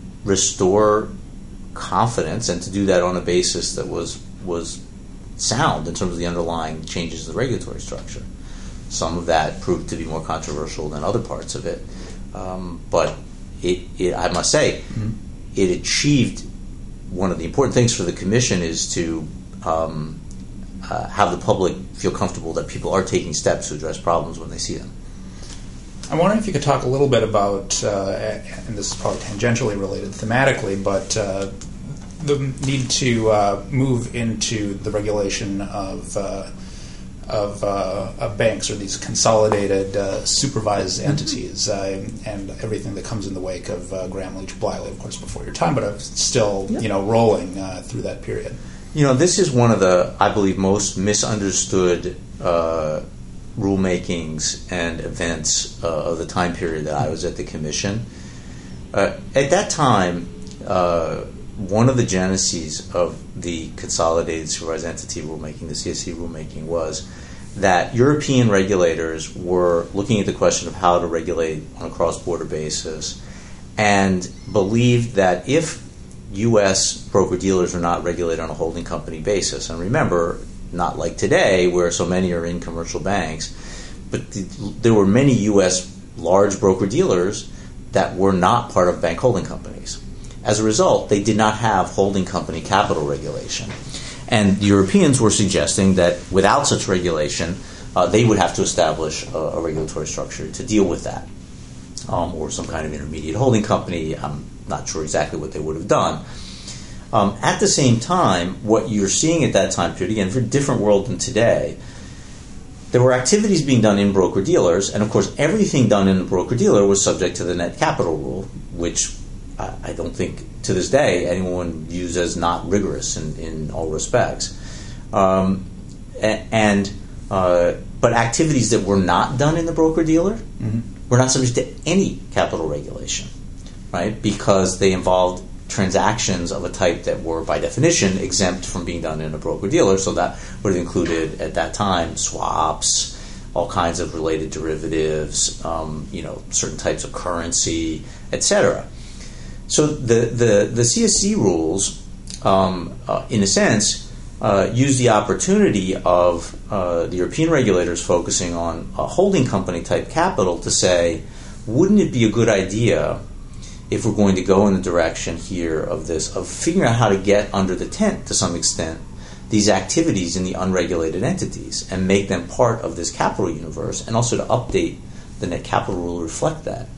restore confidence, and to do that on a basis that was was sound in terms of the underlying changes in the regulatory structure. Some of that proved to be more controversial than other parts of it, um, but it, it, I must say, mm-hmm. it achieved one of the important things for the Commission is to um, uh, have the public feel comfortable that people are taking steps to address problems when they see them. I'm wondering if you could talk a little bit about, uh, and this is probably tangentially related thematically, but uh, the need to uh, move into the regulation of uh, of, uh, of banks, or these consolidated uh, supervised entities, uh, and everything that comes in the wake of uh, Graham Leach Bliley, of course, before your time, but uh, still, yeah. you know, rolling uh, through that period. You know, this is one of the, I believe, most misunderstood uh, rulemakings and events uh, of the time period that I was at the Commission. Uh, at that time, uh, one of the geneses of the Consolidated Supervised Entity rulemaking, the C S E rulemaking, was that European regulators were looking at the question of how to regulate on a cross-border basis, and believed that if U S broker-dealers are not regulated on a holding company basis, and remember, not like today where so many are in commercial banks, but the, there were many U S large broker-dealers that were not part of bank holding companies. As a result, they did not have holding company capital regulation. And the Europeans were suggesting that without such regulation, uh, they would have to establish a, a regulatory structure to deal with that, um, or some kind of intermediate holding company. I'm not sure exactly what they would have done. Um, at the same time, what you're seeing at that time period, again, for a different world than today, there were activities being done in broker-dealers, and of course everything done in the broker-dealer was subject to the net capital rule, which I, I don't think to this day anyone views as not rigorous in, in all respects. Um, and uh, but activities that were not done in the broker-dealer mm-hmm. were not subject to any capital regulation, right? Because they involved transactions of a type that were, by definition, exempt from being done in a broker-dealer. So that would have included, at that time, swaps, all kinds of related derivatives, um, you know, certain types of currency, et cetera. So the, the, the C S E rules, um, uh, in a sense, uh, use the opportunity of uh, the European regulators focusing on a holding company type capital to say, wouldn't it be a good idea if we're going to go in the direction here of this, of figuring out how to get under the tent to some extent these activities in the unregulated entities and make them part of this capital universe, and also to update the net capital rule to reflect that.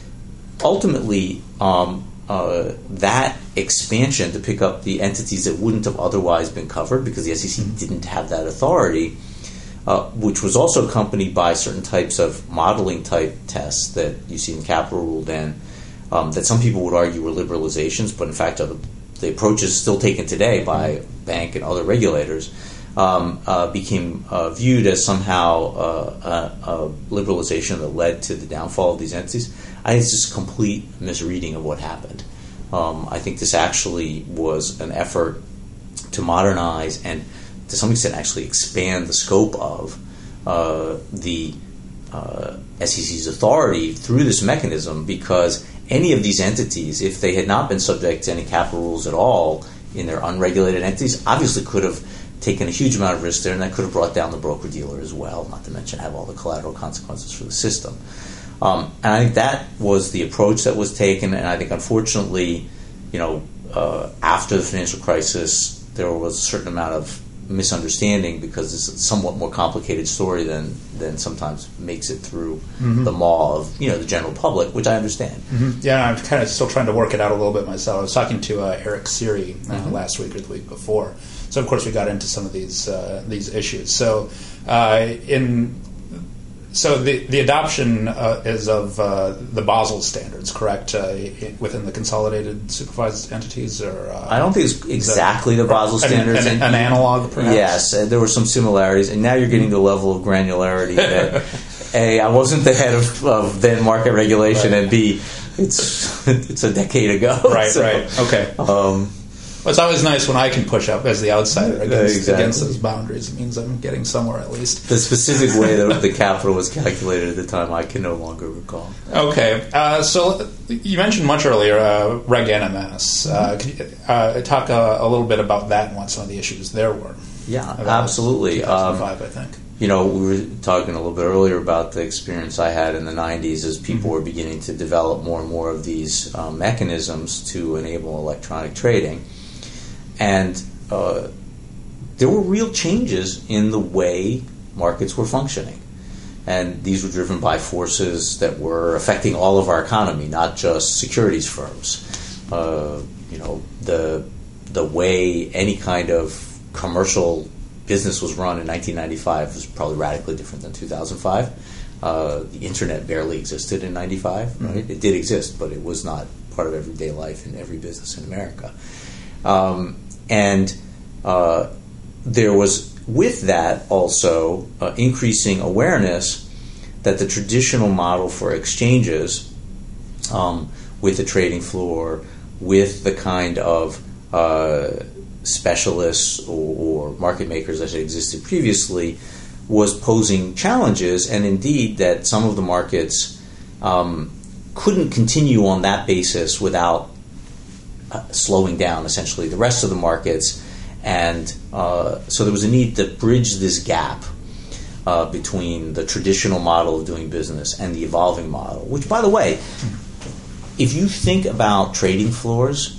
Ultimately, um, uh, that expansion to pick up the entities that wouldn't have otherwise been covered because the S E C didn't have that authority, uh, which was also accompanied by certain types of modeling type tests that you see in capital rule then, Um, that some people would argue were liberalizations, but in fact uh, the approaches still taken today by bank and other regulators um, uh, became uh, viewed as somehow uh, a, a liberalization that led to the downfall of these entities. I think it's just a complete misreading of what happened. Um, I think this actually was an effort to modernize and to some extent actually expand the scope of uh, the uh, S E C's authority through this mechanism, because any of these entities, if they had not been subject to any capital rules at all in their unregulated entities, obviously could have taken a huge amount of risk there, and that could have brought down the broker-dealer as well, not to mention have all the collateral consequences for the system. Um, and I think that was the approach that was taken, and I think unfortunately, you know, uh, after the financial crisis, there was a certain amount of misunderstanding because it's a somewhat more complicated story than than sometimes makes it through mm-hmm. the maw of, you know, the general public, which I understand. Mm-hmm. Yeah, I'm kind of still trying to work it out a little bit myself. I was talking to uh, Eric Siri uh, mm-hmm. last week or the week before, so of course we got into some of these uh, these issues. So uh, in so the the adoption uh, is of uh, the Basel standards, correct? Uh, within the consolidated supervised entities, or uh, I don't think it's exactly the Basel standards. An, an, an analog, perhaps. Yes, uh, there were some similarities, and now you're getting to a level of granularity that A, I wasn't the head of, of then market regulation, right. And B, it's it's a decade ago. Right, so, right, okay. Um, Well, it's always nice when I can push up as the outsider against, exactly. against those boundaries. It means I'm getting somewhere at least. The specific way that the capital was calculated at the time, I can no longer recall. Okay. Uh, so you mentioned much earlier uh, Reg N M S. Uh, could you uh, talk a, a little bit about that and what some of the issues there were? Yeah, absolutely. two thousand five, um, I think. You know, we were talking a little bit earlier about the experience I had in the nineties as people mm-hmm. were beginning to develop more and more of these um, mechanisms to enable electronic trading. And uh, there were real changes in the way markets were functioning. And these were driven by forces that were affecting all of our economy, not just securities firms. Uh, you know, the the way any kind of commercial business was run in nineteen ninety-five was probably radically different than two thousand five. Uh, the internet barely existed in ninety-five, right? Mm-hmm. It did exist, but it was not part of everyday life in every business in America. Um, and uh, there was, with that also, uh, increasing awareness that the traditional model for exchanges, um, with the trading floor, with the kind of uh, specialists or, or market makers that had existed previously, was posing challenges, and indeed that some of the markets um, couldn't continue on that basis without Uh, slowing down essentially the rest of the markets, and uh, so there was a need to bridge this gap uh, between the traditional model of doing business and the evolving model, which, by the way, if you think about trading floors,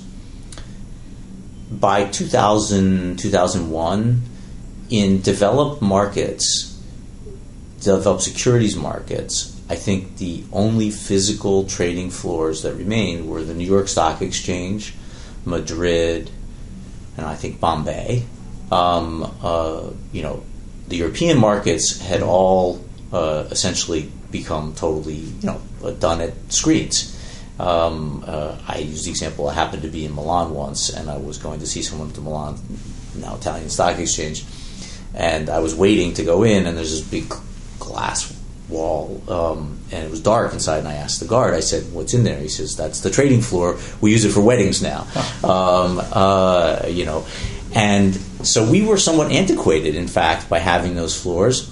by two thousand, two thousand one, in developed markets, developed securities markets, I think the only physical trading floors that remained were the New York Stock Exchange, Madrid, and I think Bombay. Um, uh, you know, the European markets had all uh, essentially become totally, you know, done at screens. Um, uh, I use the example, I happened to be in Milan once, and I was going to see someone at the Milan, now Italian Stock Exchange, and I was waiting to go in, and there's this big glass wall, um, and it was dark inside, and I asked the guard, I said, what's in there? He says, that's the trading floor. We use it for weddings now. um, uh, you know, and so we were somewhat antiquated, in fact, by having those floors.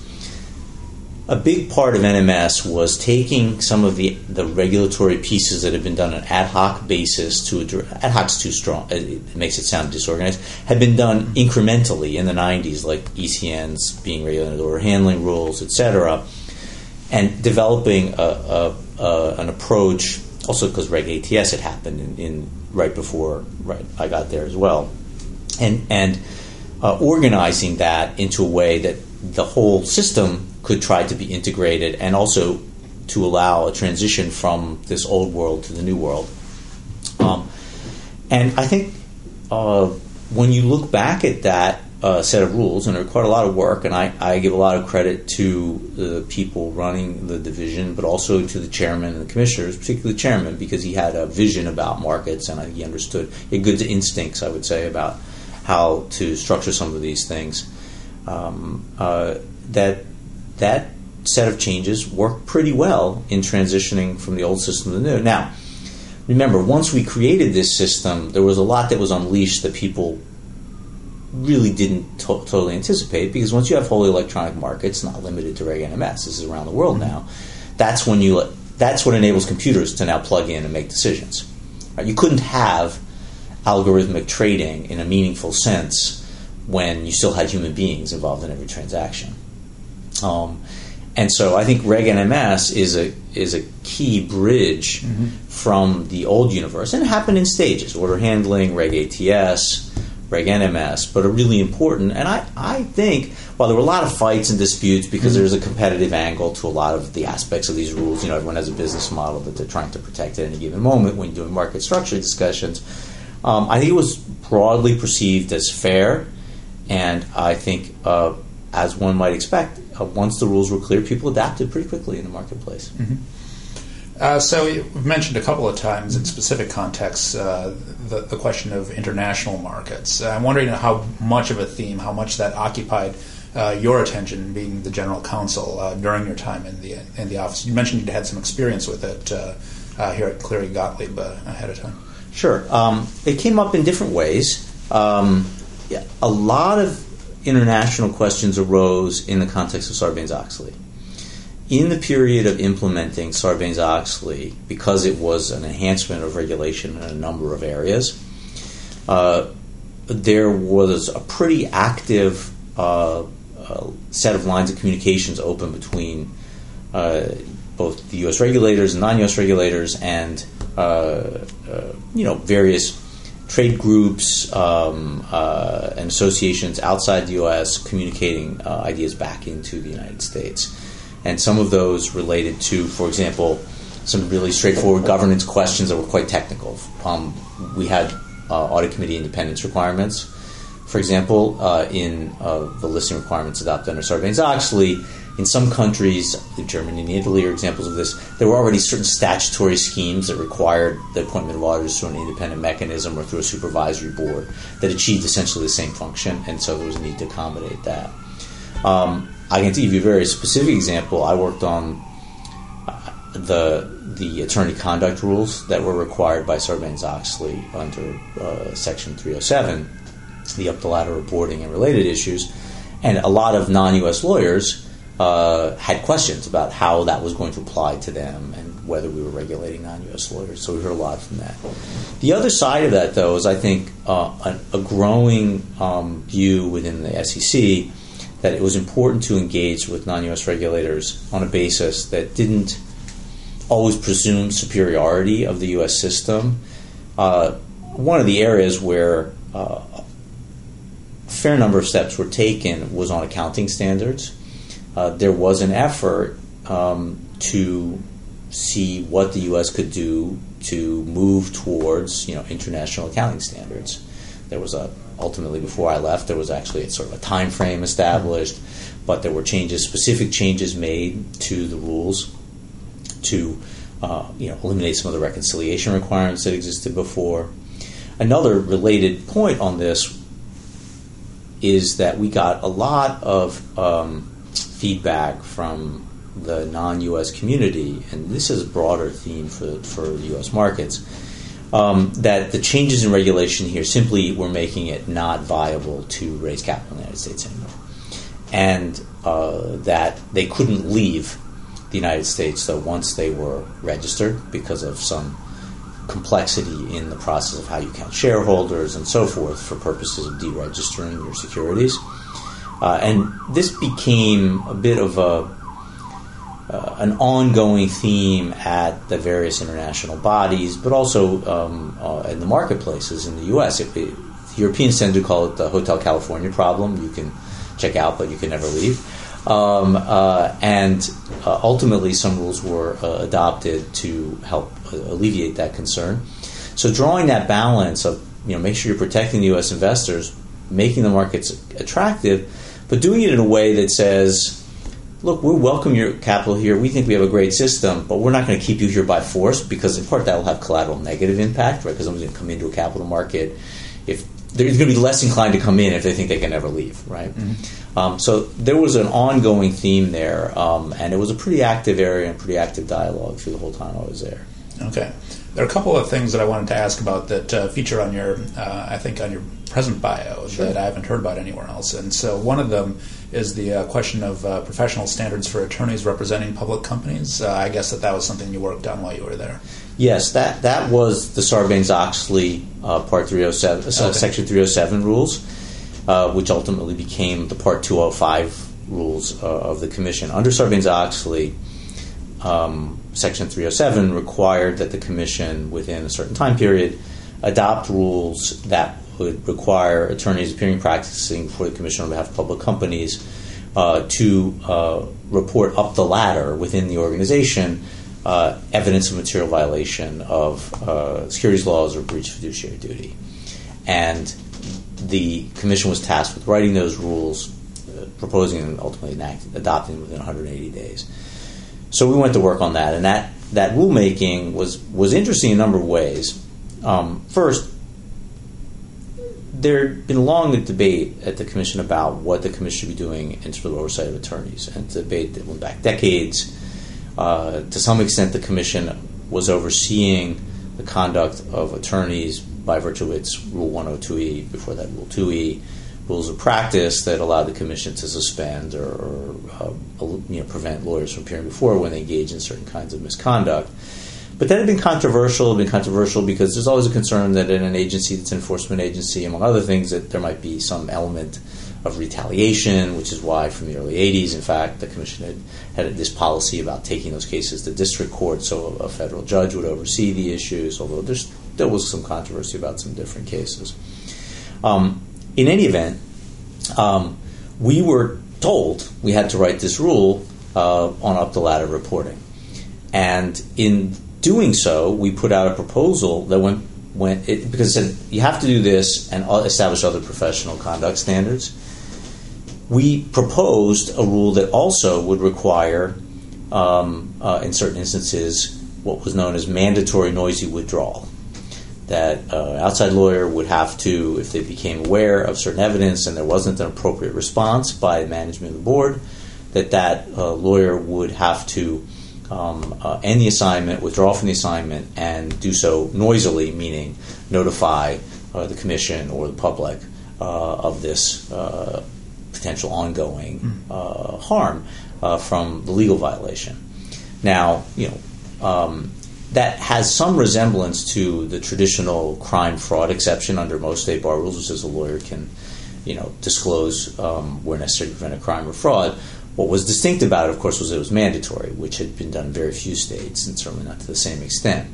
A big part of N M S was taking some of the, the regulatory pieces that had been done on an ad hoc basis to address, ad hoc's too strong, it makes it sound disorganized, had been done incrementally in the nineties, like E C Ns being regulated, order handling rules, et cetera, and developing a, a, a, an approach, also because Reg A T S had happened in, in right before right, I got there as well, and and uh, organizing that into a way that the whole system could try to be integrated, and also to allow a transition from this old world to the new world. Um, and I think uh, when you look back at that Uh, set of rules, and it required a lot of work, and I, I give a lot of credit to the people running the division, but also to the chairman and the commissioners, particularly the chairman, because he had a vision about markets, and I think he understood, he had good instincts, I would say, about how to structure some of these things. Um, uh, that that set of changes worked pretty well in transitioning from the old system to the new. Now, remember, once we created this system, there was a lot that was unleashed that people really didn't to- totally anticipate, because once you have wholly electronic markets, not limited to Reg N M S, this is around the world now, that's when you that's what enables computers to now plug in and make decisions. Right? You couldn't have algorithmic trading in a meaningful sense when you still had human beings involved in every transaction. Um, and so I think Reg N M S is a is a key bridge mm-hmm. from the old universe, and it happened in stages: order handling, Reg A T S, Reg N M S, but are really important. And I, I think, while there were a lot of fights and disputes because mm-hmm. there's a competitive angle to a lot of the aspects of these rules, you know, everyone has a business model that they're trying to protect at any given moment when you're doing market structure discussions. Um, I think it was broadly perceived as fair, and I think, uh, as one might expect, uh, once the rules were clear, people adapted pretty quickly in the marketplace. Mm-hmm. Uh, so you've mentioned a couple of times in specific contexts uh, the, the question of international markets. Uh, I'm wondering how much of a theme, how much that occupied uh, your attention, being the general counsel uh, during your time in the in the office. You mentioned you'd had some experience with it uh, uh, here at Cleary Gottlieb uh, ahead of time. Sure. Um, it came up in different ways. Um, yeah, a lot of international questions arose in the context of Sarbanes-Oxley. In the period of implementing Sarbanes-Oxley, because it was an enhancement of regulation in a number of areas, uh, there was a pretty active uh, uh, set of lines of communications open between uh, both the U S regulators and non-U S regulators and uh, uh, you know various trade groups um, uh, and associations outside the U S communicating uh, ideas back into the United States. And some of those related to, for example, some really straightforward governance questions that were quite technical. Um, we had uh, audit committee independence requirements, for example, uh, in uh, the listing requirements adopted under Sarbanes-Oxley. In some countries, Germany and Italy are examples of this, there were already certain statutory schemes that required the appointment of auditors through an independent mechanism or through a supervisory board that achieved essentially the same function, and so there was a need to accommodate that. Um, I can give you a very specific example. I worked on uh, the the attorney conduct rules that were required by Sarbanes-Oxley under uh, Section three oh seven, the up-the-ladder reporting and related issues, and a lot of non-U S lawyers uh, had questions about how that was going to apply to them and whether we were regulating non-U S lawyers. So we heard a lot from that. The other side of that, though, is I think uh, a, a growing um, view within the S E C that it was important to engage with non-U S regulators on a basis that didn't always presume superiority of the U S system. Uh, one of the areas where uh, a fair number of steps were taken was on accounting standards. Uh, there was an effort um, to see what the U S could do to move towards, you know, international accounting standards. There was a Ultimately, before I left, there was actually a sort of a time frame established, but there were changes, specific changes made to the rules to uh, you know, eliminate some of the reconciliation requirements that existed before. Another related point on this is that we got a lot of um, feedback from the non-U S community, and this is a broader theme for, for the U S markets, Um, that the changes in regulation here simply were making it not viable to raise capital in the United States anymore. And uh, that they couldn't leave the United States, though, once they were registered because of some complexity in the process of how you count shareholders and so forth for purposes of deregistering your securities. Uh, and this became a bit of a Uh, an ongoing theme at the various international bodies, but also um, uh, in the marketplaces in the U S. It, it, Europeans tend to call it the Hotel California problem. You can check out, but you can never leave. Um, uh, and uh, ultimately, some rules were uh, adopted to help uh, alleviate that concern. So, drawing that balance of, you know, make sure you're protecting the U S investors, making the markets attractive, but doing it in a way that says, look, we welcome your capital here. We think we have a great system, but we're not going to keep you here by force because, in part, that will have collateral negative impact, right? Because someone's going to come into a capital market if they're going to be less inclined to come in if they think they can never leave, right? Mm-hmm. Um, so there was an ongoing theme there, um, and it was a pretty active area and pretty active dialogue through the whole time I was there. Okay. There are a couple of things that I wanted to ask about that uh, feature on your, uh, I think, on your present bio sure. that I haven't heard about anywhere else. And so one of them is the uh, question of uh, professional standards for attorneys representing public companies. Uh, I guess that that was something you worked on while you were there. Yes, that, that was the Sarbanes-Oxley uh, Part three oh seven, uh, okay. Section three oh seven rules, uh, which ultimately became the Part two oh five rules uh, of the Commission. Under Sarbanes-Oxley, um, Section three oh seven required that the Commission, within a certain time period, adopt rules that would require attorneys appearing practicing for the Commission on behalf of public companies uh, to uh, report up the ladder within the organization uh, evidence of material violation of uh, securities laws or breach of fiduciary duty. And the Commission was tasked with writing those rules, uh, uh, proposing and ultimately enact, adopting within one hundred eighty days. So we went to work on that, and that, that rulemaking was, was interesting in a number of ways. Um, first, there had been long debate at the Commission about what the Commission should be doing in terms of oversight of attorneys, and the debate that went back decades. Uh, to some extent, the Commission was overseeing the conduct of attorneys by virtue of its Rule one oh two E, before that Rule two E, rules of practice that allowed the Commission to suspend or, or uh, you know, prevent lawyers from appearing before when they engage in certain kinds of misconduct. But that had been controversial, had been controversial because there's always a concern that in an agency that's an enforcement agency, among other things, that there might be some element of retaliation, which is why from the early eighties, in fact, the Commission had, had this policy about taking those cases to district court so a federal judge would oversee the issues, although there's, there was some controversy about some different cases. Um, in any event, um, we were told we had to write this rule uh, on up-the-ladder reporting. And in doing so, we put out a proposal that went, went it, because it said you have to do this and establish other professional conduct standards. We proposed a rule that also would require, um, uh, in certain instances, what was known as mandatory noisy withdrawal. That an uh, outside lawyer would have to, if they became aware of certain evidence and there wasn't an appropriate response by management of the board, that that uh, lawyer would have to um, uh, end the assignment, withdraw from the assignment, and do so noisily, meaning notify uh, the Commission or the public uh, of this uh, potential ongoing uh, harm uh, from the legal violation. Now, you know, um, that has some resemblance to the traditional crime fraud exception under most state bar rules, which says a lawyer can, you know, disclose um, where necessary to prevent a crime or fraud. What was distinct about it, of course, was it was mandatory, which had been done in very few states, and certainly not to the same extent.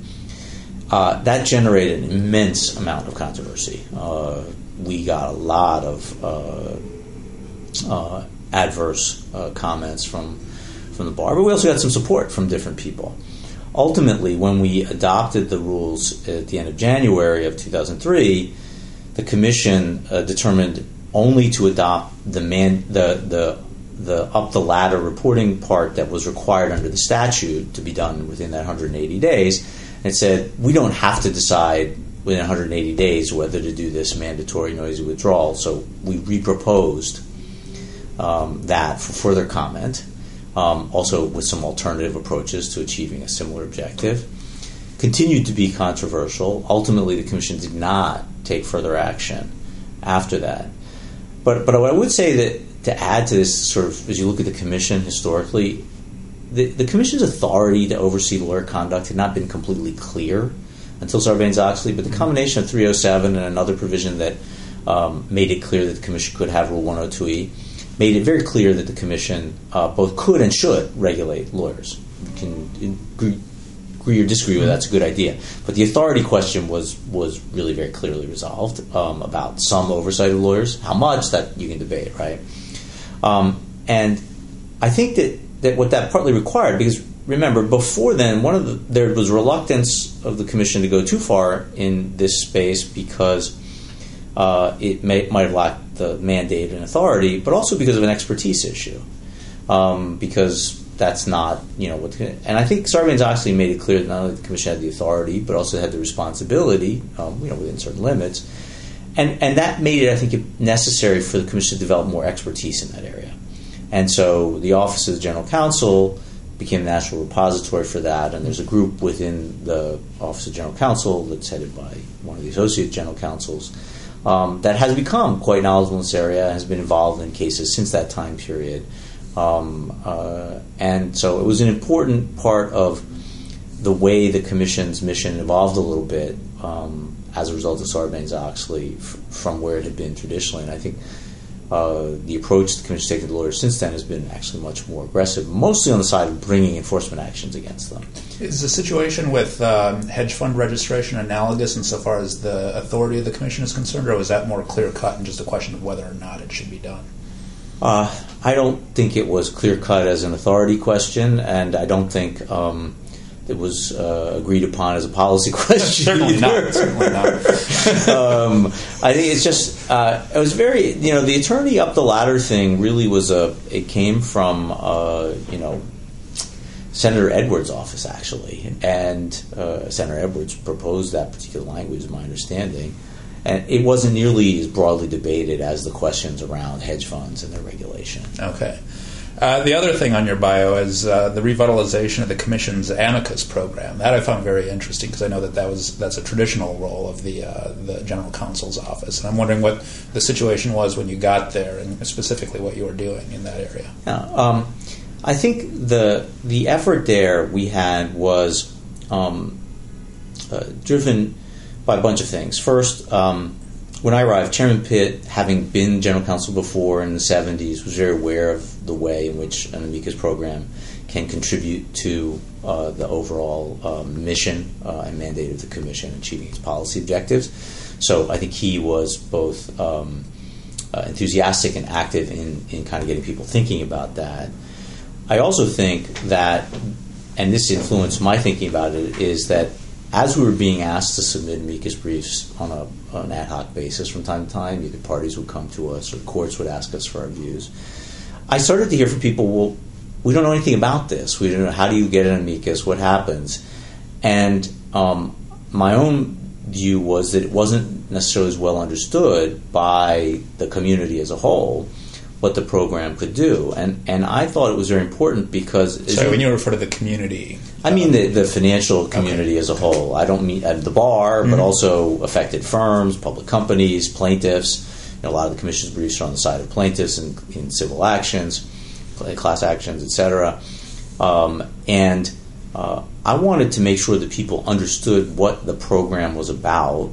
Uh, that generated an immense amount of controversy. Uh, we got a lot of uh, uh, adverse uh, comments from from the bar, but we also got some support from different people. Ultimately, when we adopted the rules at the end of January of two thousand three, the Commission uh, determined only to adopt the man the the the up the ladder reporting part that was required under the statute to be done within that one hundred eighty days, and said we don't have to decide within one hundred eighty days whether to do this mandatory noisy withdrawal. So we reproposed um, that for further comment. Um, also with some alternative approaches to achieving a similar objective. Continued to be controversial. Ultimately, the Commission did not take further action after that. But but I would say that to add to this, sort of, as you look at the Commission historically, the, the Commission's authority to oversee lawyer conduct had not been completely clear until Sarbanes-Oxley, but the combination of three oh seven and another provision that um, made it clear that the Commission could have Rule one oh two E made it very clear that the Commission uh, both could and should regulate lawyers. You can agree, agree or disagree with that's a good idea. But the authority question was was really very clearly resolved um, about some oversight of lawyers. How much, that you can debate, right? Um, and I think that, that what that partly required, because remember, before then, one of the, there was reluctance of the Commission to go too far in this space because uh, it may, might have lacked the mandate and authority, but also because of an expertise issue. Um, because that's not, you know, what. And I think Sarbanes-Oxley made it clear that not only the Commission had the authority, but also had the responsibility, um, you know, within certain limits. And and that made it, I think, necessary for the Commission to develop more expertise in that area. And so the Office of the General Counsel became the national repository for that, and there's a group within the Office of General Counsel that's headed by one of the Associate General Counsels Um, that has become quite knowledgeable in this area, has been involved in cases since that time period. Um, uh, and so it was an important part of the way the Commission's mission evolved a little bit um, as a result of Sarbanes-Oxley f- from where it had been traditionally. And I think uh, the approach the Commission's taken to lawyers since then has been actually much more aggressive, mostly on the side of bringing enforcement actions against them. Is the situation with um, hedge fund registration analogous insofar as the authority of the Commission is concerned, or was that more clear-cut and just a question of whether or not it should be done? Uh, I don't think it was clear-cut as an authority question, and I don't think um, it was uh, agreed upon as a policy question. Certainly not. Certainly not. um, I think it's just uh, it was very you know the attorney up the ladder thing really was a it came from uh, you know Senator Edwards' office actually, and uh, Senator Edwards proposed that particular language, is my understanding, and it wasn't nearly as broadly debated as the questions around hedge funds and their regulation. Okay. Uh, the other thing on your bio is uh, the revitalization of the Commission's amicus program. That I found very interesting because I know that, that was that's a traditional role of the uh, the General Counsel's office. And I'm wondering what the situation was when you got there, and specifically what you were doing in that area. Yeah, um, I think the the effort there we had was um, uh, driven by a bunch of things. First, um, when I arrived, Chairman Pitt, having been General Counsel before in the seventies, was very aware of the way in which an amicus program can contribute to uh, the overall um, mission uh, and mandate of the Commission achieving its policy objectives. So I think he was both um, uh, enthusiastic and active in, in kind of getting people thinking about that. I also think that, and this influenced my thinking about it, is that as we were being asked to submit amicus briefs on, a, on an ad hoc basis from time to time, either parties would come to us or courts would ask us for our views, I started to hear from people, well, we don't know anything about this. We don't know, how do you get an amicus? What happens? And um, my own view was that it wasn't necessarily as well understood by the community as a whole what the program could do. And and I thought it was very important because... So when you refer to the community... I mean the, the financial community okay. as a whole. I don't mean at the bar, mm-hmm. but also affected firms, public companies, plaintiffs. You know, a lot of the Commission's briefs are on the side of plaintiffs in, in civil actions, class actions, et cetera. Um, and uh, I wanted to make sure that people understood what the program was about,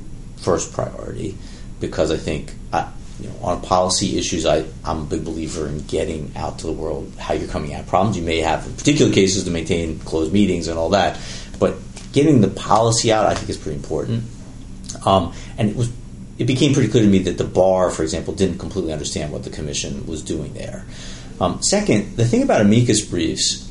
first priority, because I think... I, You know, on policy issues, I, I'm a big believer in getting out to the world how you're coming at problems. You may have, in particular cases, to maintain closed meetings and all that, but getting the policy out, I think, is pretty important. Um, and it was, it became pretty clear to me that the bar, for example, didn't completely understand what the Commission was doing there. Um, second, the thing about amicus briefs,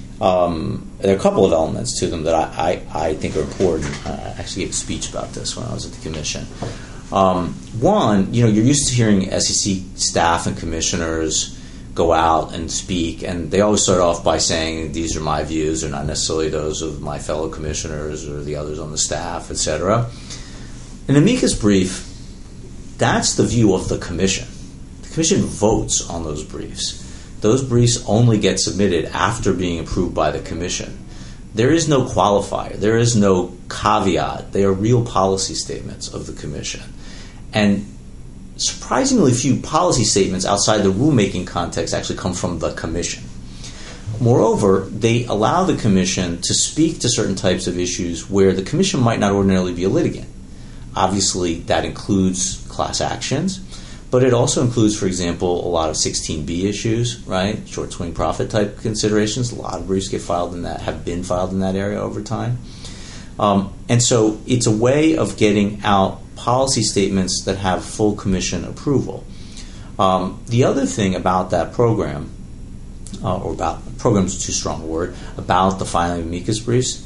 um, there are a couple of elements to them that I, I, I think are important. I actually gave a speech about this when I was at the Commission. Um, one, you know, you're used to hearing S E C staff and commissioners go out and speak, and they always start off by saying, these are my views, they're not necessarily those of my fellow commissioners or the others on the staff, et cetera. An amicus brief, that's the view of the Commission. The Commission votes on those briefs. Those briefs only get submitted after being approved by the Commission. There is no qualifier. There is no caveat. They are real policy statements of the Commission. And surprisingly few policy statements outside the rulemaking context actually come from the Commission. Moreover, they allow the Commission to speak to certain types of issues where the Commission might not ordinarily be a litigant. Obviously, that includes class actions, but it also includes, for example, a lot of sixteen B issues, right? Short swing profit type considerations. A lot of briefs get filed in that, have been filed in that area over time. Um, and so it's a way of getting out policy statements that have full Commission approval. Um, the other thing about that program, uh, or about, program is too strong a word, about the filing of amicus briefs,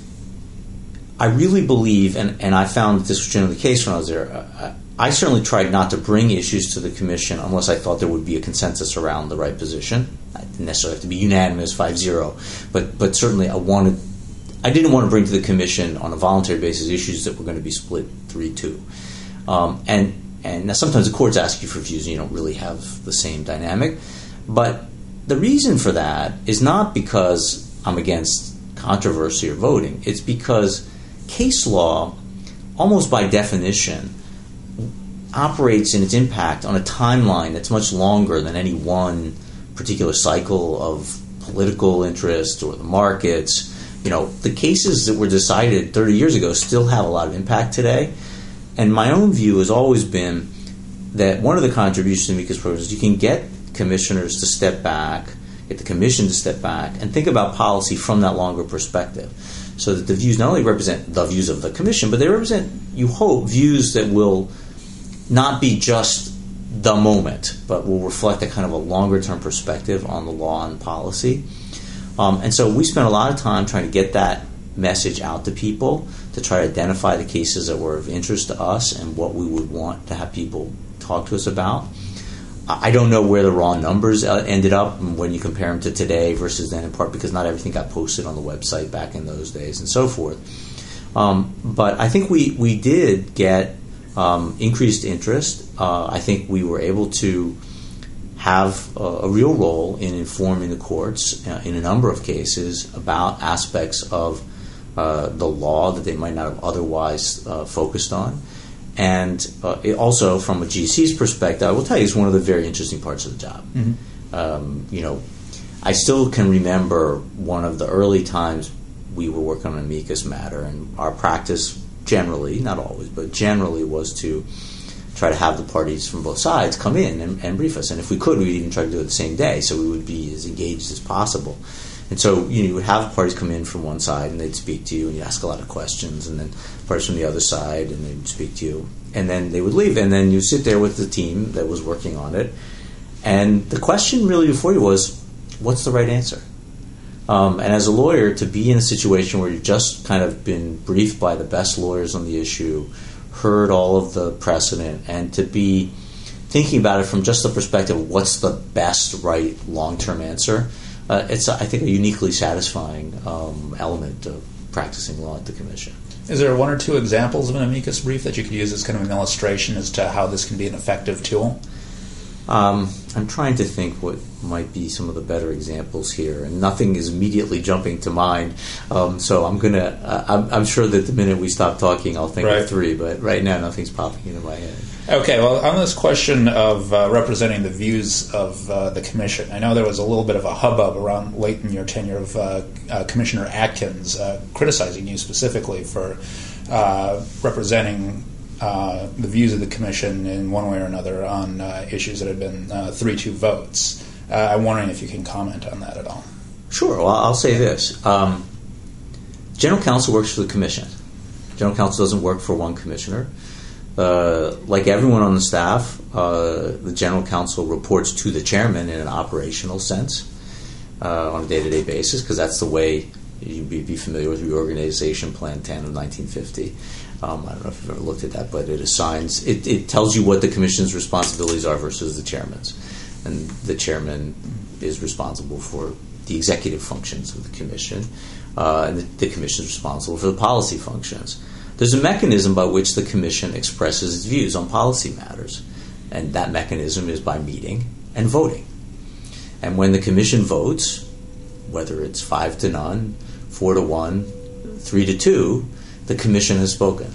I really believe, and, and I found that this was generally the case when I was there, uh, I certainly tried not to bring issues to the Commission unless I thought there would be a consensus around the right position. I didn't necessarily have to be unanimous, five zero, but but certainly I wanted, I didn't want to bring to the Commission on a voluntary basis issues that were going to be split three two. Um, and and now sometimes the courts ask you for views and you don't really have the same dynamic. But the reason for that is not because I'm against controversy or voting. It's because case law, almost by definition, operates in its impact on a timeline that's much longer than any one particular cycle of political interest or the markets. You know, the cases that were decided thirty years ago still have a lot of impact today. And my own view has always been that one of the contributions to amicus programs is you can get commissioners to step back, get the Commission to step back, and think about policy from that longer perspective. So that the views not only represent the views of the Commission, but they represent, you hope, views that will not be just the moment, but will reflect a kind of a longer-term perspective on the law and policy. Um, and so we spent a lot of time trying to get that message out to people, to try to identify the cases that were of interest to us and what we would want to have people talk to us about. I don't know where the raw numbers ended up when you compare them to today versus then, in part because not everything got posted on the website back in those days and so forth. Um, but I think we, we did get um, increased interest. Uh, I think we were able to have a, a real role in informing the courts uh, in a number of cases about aspects of uh, the law that they might not have otherwise uh, focused on. And uh, it also, from a G C's perspective, I will tell you, it's one of the very interesting parts of the job. Mm-hmm. Um, you know, I still can remember one of the early times we were working on an amicus matter, and our practice generally, not always, but generally was to try to have the parties from both sides come in and, and brief us. And if we could, we'd even try to do it the same day, so we would be as engaged as possible. And so you know, you would have parties come in from one side, and they'd speak to you, and you'd ask a lot of questions, and then parties from the other side, and they'd speak to you. And then they would leave, and then you sit there with the team that was working on it. And the question really before you was, what's the right answer? Um, and as a lawyer, to be in a situation where you've just kind of been briefed by the best lawyers on the issue, heard all of the precedent, and to be thinking about it from just the perspective of what's the best, right, long-term answer, uh, it's, I think, a uniquely satisfying um, element of practicing law at the Commission. Is there one or two examples of an amicus brief that you could use as kind of an illustration as to how this can be an effective tool? Um, I'm trying to think what might be some of the better examples here, and nothing is immediately jumping to mind. Um, so I'm gonna. Uh, I'm, I'm sure that the minute we stop talking, I'll think right. of three. But right now, nothing's popping into my head. Okay. Well, on this question of uh, representing the views of uh, the Commission, I know there was a little bit of a hubbub around late in your tenure of uh, uh, Commissioner Atkins uh, criticizing you specifically for uh, representing Uh, the views of the Commission in one way or another on uh, issues that had been uh, three two votes. Uh, I'm wondering if you can comment on that at all. Sure. Well, I'll say this. Um, General Counsel works for the Commission. General Counsel doesn't work for one commissioner. Uh, like everyone on the staff, uh, the General Counsel reports to the chairman in an operational sense uh, on a day-to-day basis, because that's the way you'd be, be familiar with Reorganization Plan ten of nineteen fifty. Um, I don't know if you've ever looked at that, but it assigns, it, it tells you what the Commission's responsibilities are versus the chairman's. And the chairman is responsible for the executive functions of the Commission, uh, and the, the Commission is responsible for the policy functions. There's a mechanism by which the Commission expresses its views on policy matters, and that mechanism is by meeting and voting. And when the Commission votes, whether it's five to none, four to one, three to two, the Commission has spoken.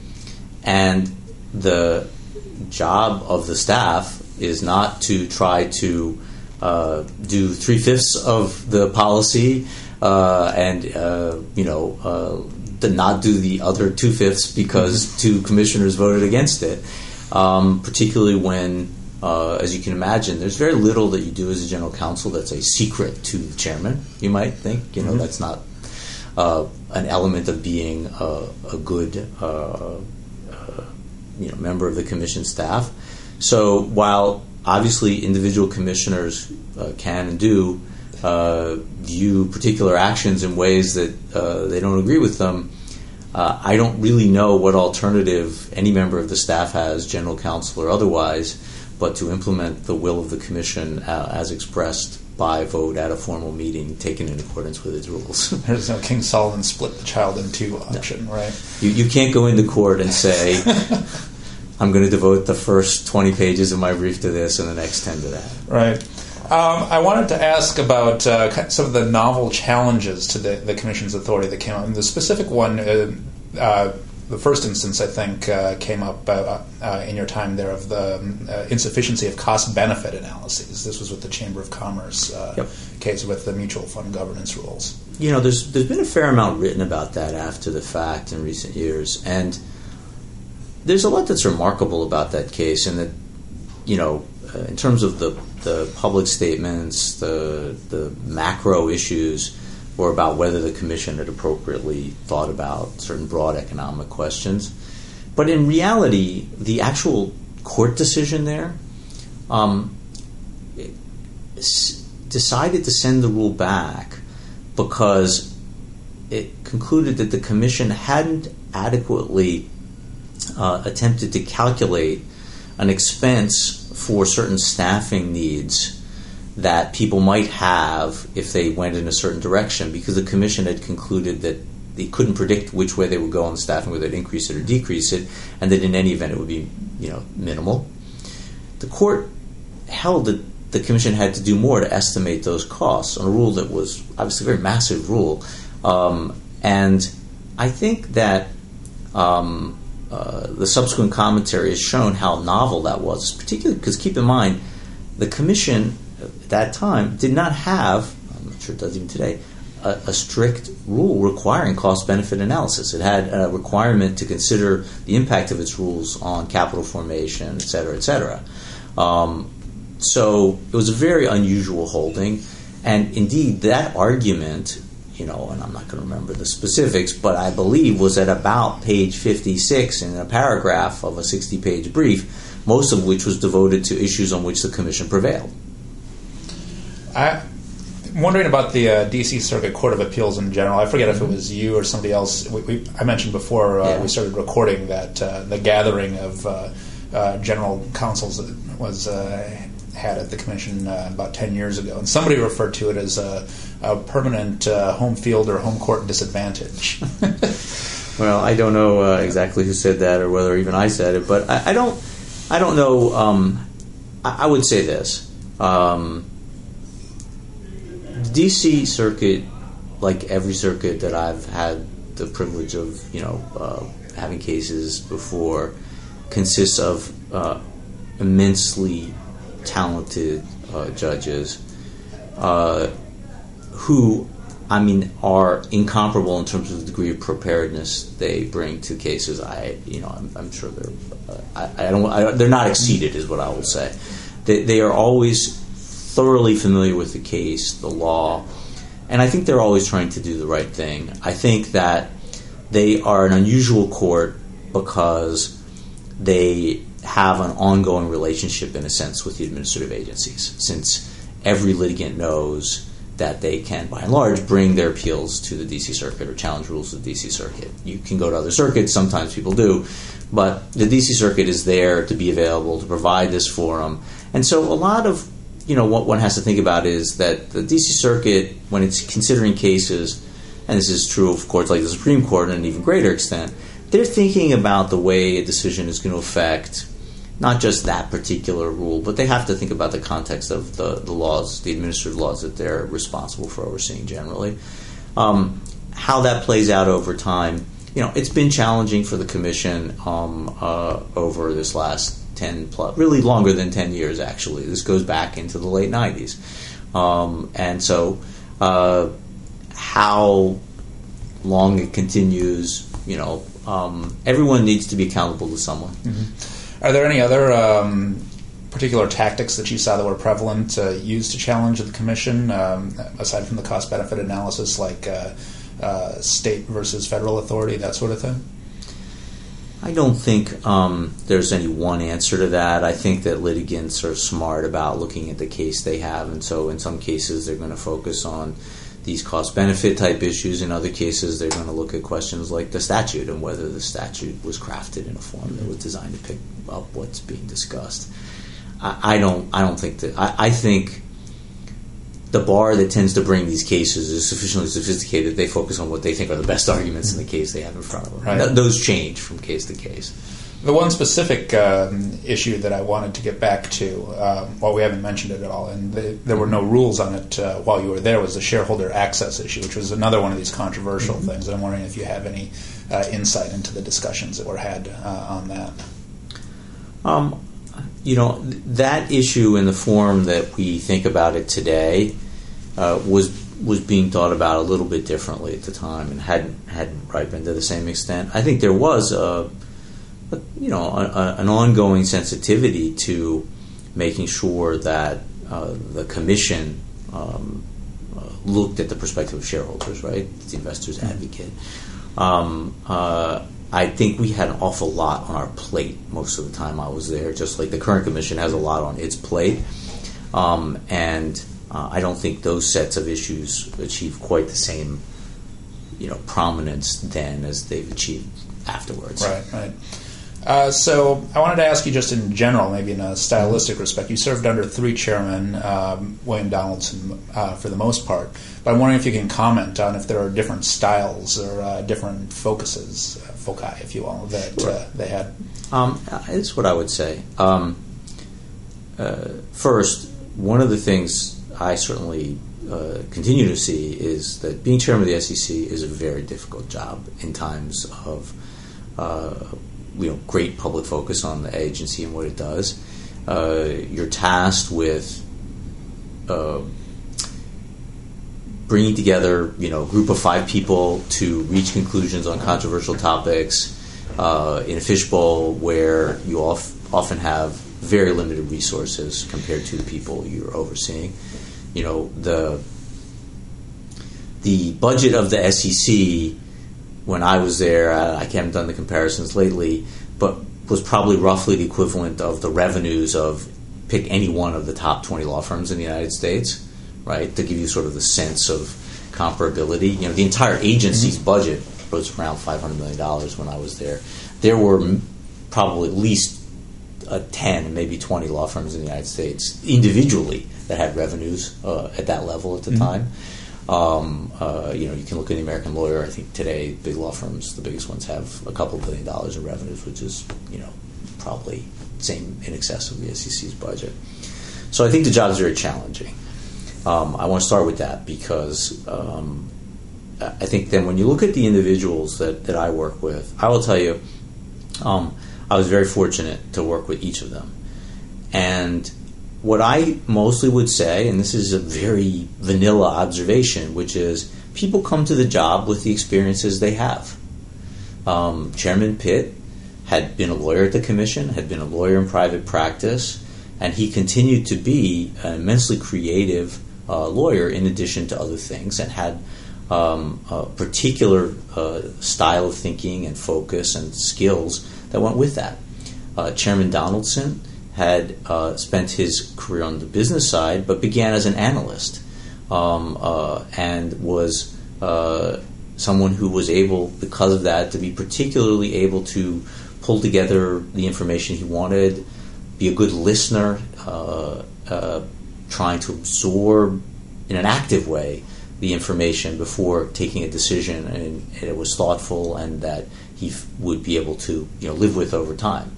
And the job of the staff is not to try to uh, do three-fifths of the policy uh, and, uh, you know, uh, to not do the other two-fifths because two commissioners voted against it, um, particularly when, uh, as you can imagine, there's very little that you do as a general counsel that's a secret to the chairman, you might think. You know, mm-hmm. that's not Uh, an element of being a, a good uh, uh, you know, member of the Commission staff. So while obviously individual commissioners uh, can and do uh, view particular actions in ways that uh, they don't agree with them, uh, I don't really know what alternative any member of the staff has, general counsel or otherwise, but to implement the will of the Commission uh, as expressed by vote at a formal meeting taken in accordance with its rules. There's no King Solomon split the child in two option, no. Right? You, you can't go into court and say, I'm going to devote the first twenty pages of my brief to this and the next ten to that. Right. Um, I wanted to ask about uh, some of the novel challenges to the, the Commission's authority that came up. And the specific one, uh, uh, the first instance, I think, uh, came up uh, uh, in your time there of the uh, insufficiency of cost-benefit analyses. This was with the Chamber of Commerce uh, yep. case with the mutual fund governance rules. You know, there's there's been a fair amount written about that after the fact in recent years, and there's a lot that's remarkable about that case, and that, you know, uh, in terms of the the public statements, the the macro issues, or about whether the Commission had appropriately thought about certain broad economic questions. But in reality, the actual court decision there um, decided to send the rule back because it concluded that the commission hadn't adequately uh, attempted to calculate an expense for certain staffing needs that people might have if they went in a certain direction, because the commission had concluded that they couldn't predict which way they would go on the staffing, whether they'd increase it or decrease it, and that in any event it would be, you know, minimal. The court held that the commission had to do more to estimate those costs on a rule that was obviously a very massive rule. Um, and I think that um, uh, the subsequent commentary has shown how novel that was, particularly because, keep in mind, the commission at that time did not have, I'm not sure it does even today, a, a strict rule requiring cost-benefit analysis. It had a requirement to consider the impact of its rules on capital formation, et cetera, et cetera. Um, so it was a very unusual holding, and indeed that argument, you know, and I'm not going to remember the specifics, but I believe was at about page fifty-six in a paragraph of a sixty-page brief, most of which was devoted to issues on which the commission prevailed. I'm wondering about the uh, D C Circuit Court of Appeals in general. I forget if it was you or somebody else. We, we, I mentioned before uh, yeah. we started recording that uh, the gathering of uh, uh, general counsels was uh, had at the commission uh, about ten years ago, and somebody referred to it as a, a permanent uh, home field or home court disadvantage. Well, I don't know uh, exactly who said that or whether even I said it, but I, I don't. I don't know. Um, I, I would say this. Um, D C Circuit, like every circuit that I've had the privilege of, you know, uh, having cases before, consists of uh, immensely talented uh, judges uh, who, I mean, are incomparable in terms of the degree of preparedness they bring to cases. I, you know, I'm, I'm sure they're, uh, I, I don't, I, they're not exceeded, is what I will say. They, they are always thoroughly familiar with the case, the law, and I think they're always trying to do the right thing. I think that they are an unusual court because they have an ongoing relationship, in a sense, with the administrative agencies, since every litigant knows that they can, by and large, bring their appeals to the D C Circuit or challenge rules of the D C Circuit. You can go to other circuits, sometimes people do, but the D C Circuit is there to be available, to provide this forum. And so a lot of You know, what one has to think about is that the D C Circuit, when it's considering cases, and this is true of courts like the Supreme Court to an even greater extent, they're thinking about the way a decision is going to affect not just that particular rule, but they have to think about the context of the, the laws, the administrative laws that they're responsible for overseeing generally. Um, how that plays out over time, you know, it's been challenging for the Commission um, uh, over this last ten plus, really longer than ten years, actually. This goes back into the late nineties. Um, and so uh, how long it continues, you know, um, everyone needs to be accountable to someone. Mm-hmm. Are there any other um, particular tactics that you saw that were prevalent uh, used to challenge the Commission, um, aside from the cost-benefit analysis, like uh, uh, state versus federal authority, that sort of thing? I don't think um, there's any one answer to that. I think that litigants are smart about looking at the case they have, and so in some cases they're going to focus on these cost-benefit type issues. In other cases, they're going to look at questions like the statute and whether the statute was crafted in a form that was designed to pick up what's being discussed. I, I don't. I don't think that. I, I think the bar that tends to bring these cases is sufficiently sophisticated. They focus on what they think are the best arguments in the case they have in front of them. Right. Th- those change from case to case. The one specific um, issue that I wanted to get back to, um, well, we haven't mentioned it at all, and the, there were no rules on it uh, while you were there, was the shareholder access issue, which was another one of these controversial mm-hmm. things. And I'm wondering if you have any uh, insight into the discussions that were had uh, on that. Um, you know, th- that issue in the form that we think about it today uh, was was being thought about a little bit differently at the time and hadn't hadn't ripened to the same extent. I think there was a But, you know, a, a, an ongoing sensitivity to making sure that uh, the Commission um, uh, looked at the perspective of shareholders, right? The investors advocate. Um, uh, I think we had an awful lot on our plate most of the time I was there, just like the current Commission has a lot on its plate. Um, and uh, I don't think those sets of issues achieve quite the same, you know, prominence then as they've achieved afterwards. Right, right. Uh, so I wanted to ask you just in general, maybe in a stylistic respect, you served under three chairmen, um, William Donaldson uh, for the most part, but I'm wondering if you can comment on if there are different styles or uh, different focuses, uh, foci, if you will, that uh, they had. Um, it's what I would say. Um, uh, first, one of the things I certainly uh, continue to see is that being chairman of the S E C is a very difficult job in times of uh, you know, great public focus on the agency and what it does. Uh, you're tasked with uh, bringing together, you know, a group of five people to reach conclusions on controversial topics uh, in a fishbowl where you of, often have very limited resources compared to the people you're overseeing. You know, the the budget of the S E C, when I was there, I, I haven't done the comparisons lately, but was probably roughly the equivalent of the revenues of pick any one of the top twenty law firms in the United States, right? To give you sort of the sense of comparability. You know, the entire agency's budget was around five hundred million dollars when I was there. There were probably at least uh, ten, maybe twenty law firms in the United States individually that had revenues uh, at that level at the mm-hmm. time. Um, uh, you know, you can look at the American Lawyer. I think today, big law firms, the biggest ones, have a couple billion dollars in revenues, which is, you know, probably same in excess of the S E C's budget. So I think the job is very challenging. Um, I want to start with that because um, I think then when you look at the individuals that, that I work with, I will tell you, um, I was very fortunate to work with each of them. And what I mostly would say, and this is a very vanilla observation, which is people come to the job with the experiences they have. Um, Chairman Pitt had been a lawyer at the commission, had been a lawyer in private practice, and he continued to be an immensely creative uh, lawyer in addition to other things, and had um, a particular uh, style of thinking and focus and skills that went with that. Uh, Chairman Donaldson had uh, spent his career on the business side, but began as an analyst um, uh, and was uh, someone who was able, because of that, to be particularly able to pull together the information he wanted, be a good listener, uh, uh, trying to absorb in an active way the information before taking a decision, and, and it was thoughtful and that he f- would be able to, you know, live with over time.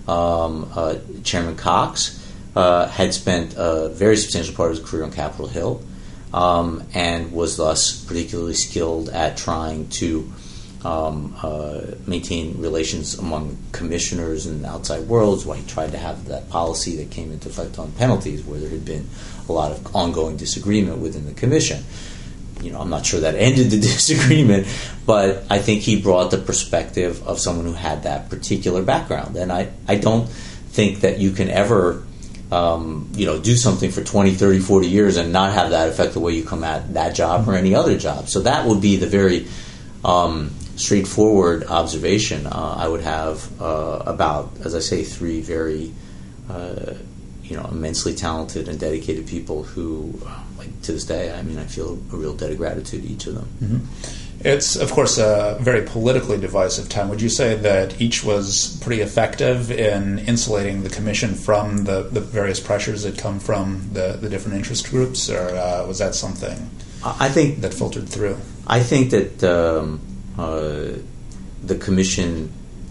Um, uh, Chairman Cox uh, had spent a very substantial part of his career on Capitol Hill um, and was thus particularly skilled at trying to um, uh, maintain relations among commissioners and the outside worlds, why he tried to have that policy that came into effect on penalties where there had been a lot of ongoing disagreement within the commission. You know, I'm not sure that ended the disagreement, but I think he brought the perspective of someone who had that particular background. And I, I don't think that you can ever, um, you know, do something for twenty, thirty, forty years and not have that affect the way you come at that job or any other job. So that would be the very um, straightforward observation uh, I would have uh, about, as I say, three very, uh, you know, immensely talented and dedicated people who, like to this day, I mean, I feel a real debt of gratitude to each of them. Mm-hmm. It's, of course, a very politically divisive time. Would you say that each was pretty effective in insulating the commission from the, the various pressures that come from the, the different interest groups, or uh, was that something I think that filtered through? I think that um, uh, the commission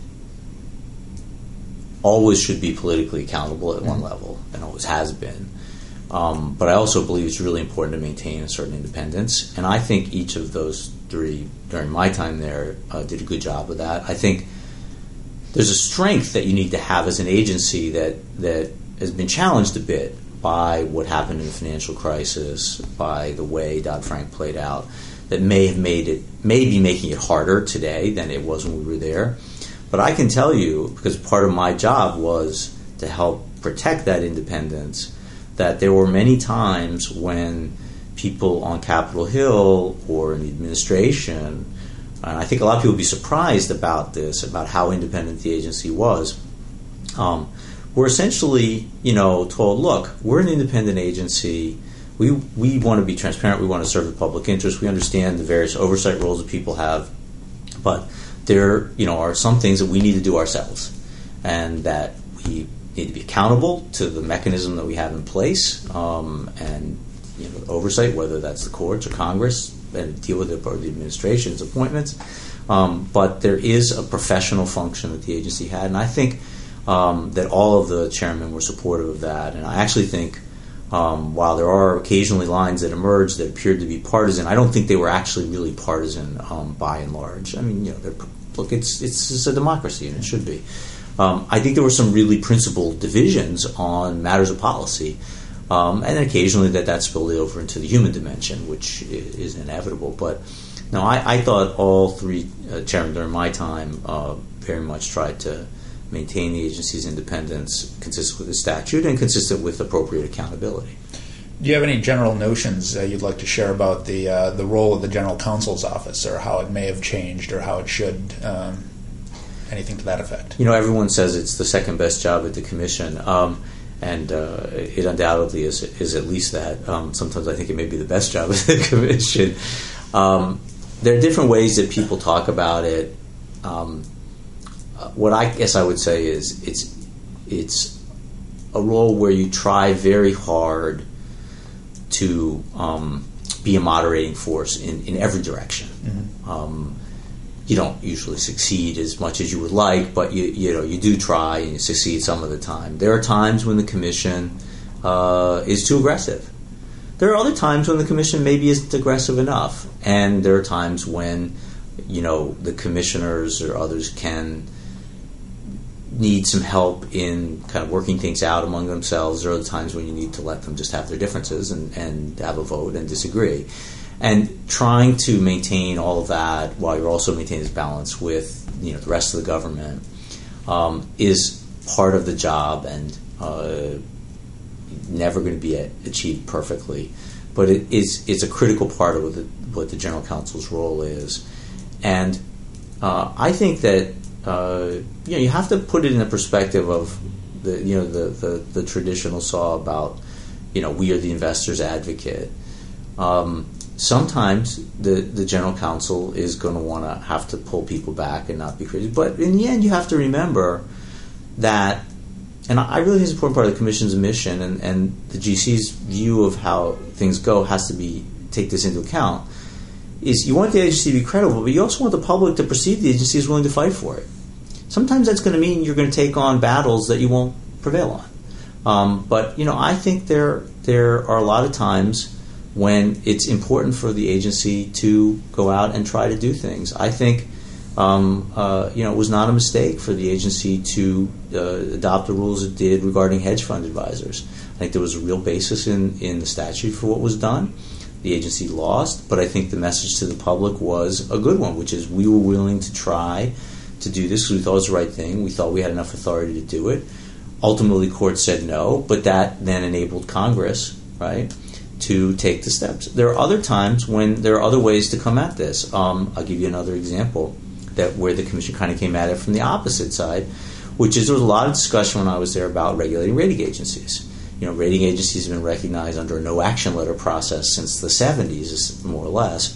always should be politically accountable at mm-hmm. one level, and always has been. Um, but I also believe it's really important to maintain a certain independence, and I think each of those three, during my time there, uh, did a good job of that. I think there's a strength that you need to have as an agency that, that has been challenged a bit by what happened in the financial crisis, by the way Dodd-Frank played out, that may have made it, may be making it harder today than it was when we were there. But I can tell you, because part of my job was to help protect that independence, that there were many times when people on Capitol Hill or in the administration, and I think a lot of people would be surprised about this, about how independent the agency was, um, were essentially, you know, told, look, we're an independent agency, we we want to be transparent. We want to serve the public interest. We understand the various oversight roles that people have, but there, you know, are some things that we need to do ourselves, and that we need to be accountable to the mechanism that we have in place, um, and you know, oversight, whether that's the courts or Congress, and deal with it or the administration's appointments. Um, but there is a professional function that the agency had, and I think um, that all of the chairmen were supportive of that. And I actually think, um, while there are occasionally lines that emerge that appeared to be partisan, I don't think they were actually really partisan um, by and large. I mean, you know, they're, look, it's, it's it's a democracy, and it should be. Um, I think there were some really principled divisions on matters of policy, um, and occasionally that that spilled over into the human dimension, which is inevitable. But no, I, I thought all three uh, chairmen during my time uh, very much tried to maintain the agency's independence consistent with the statute and consistent with appropriate accountability. Do you have any general notions uh, you'd like to share about the uh, the role of the General Counsel's office, or how it may have changed, or how it should, um, anything to that effect? You know, everyone says it's the second best job at the Commission, um, and uh, it undoubtedly is, is at least that. Um, sometimes I think it may be the best job at the Commission. Um, there are different ways that people talk about it. Um, what I guess I would say is it's it's a role where you try very hard to um, be a moderating force in, in every direction. Mm-hmm. Um, you don't usually succeed as much as you would like, but you you know you do try and you succeed some of the time. There are times when the Commission uh, is too aggressive. There are other times when the Commission maybe isn't aggressive enough, and there are times when you know the commissioners or others can need some help in kind of working things out among themselves. There are other times when you need to let them just have their differences and, and have a vote and disagree. And trying to maintain all of that while you're also maintaining this balance with you know the rest of the government um, is part of the job, and uh, never going to be achieved perfectly. But it is it's a critical part of what the, what the General Counsel's role is. And uh, I think that Uh, you know, you have to put it in the perspective of the, you know, the, the, the traditional saw about, you know, we are the investor's advocate. Um, sometimes the, the General Counsel is going to want to have to pull people back and not be crazy. But in the end, you have to remember that, and I really think it's an important part of the Commission's mission, and, and the G C's view of how things go has to be take this into account, is you want the agency to be credible, but you also want the public to perceive the agency as willing to fight for it. Sometimes that's going to mean you're going to take on battles that you won't prevail on. Um, but, you know, I think there there are a lot of times when it's important for the agency to go out and try to do things. I think, um, uh, you know, it was not a mistake for the agency to uh, adopt the rules it did regarding hedge fund advisors. I think there was a real basis in, in the statute for what was done. The agency lost, but I think the message to the public was a good one, which is we were willing to try to do this because we thought it was the right thing. We thought we had enough authority to do it. Ultimately, court said no, but that then enabled Congress, right, to take the steps. There are other times when there are other ways to come at this. Um, I'll give you another example that where the Commission kind of came at it from the opposite side, which is there was a lot of discussion when I was there about regulating rating agencies. You know, rating agencies have been recognized under a no-action letter process since the seventies, more or less.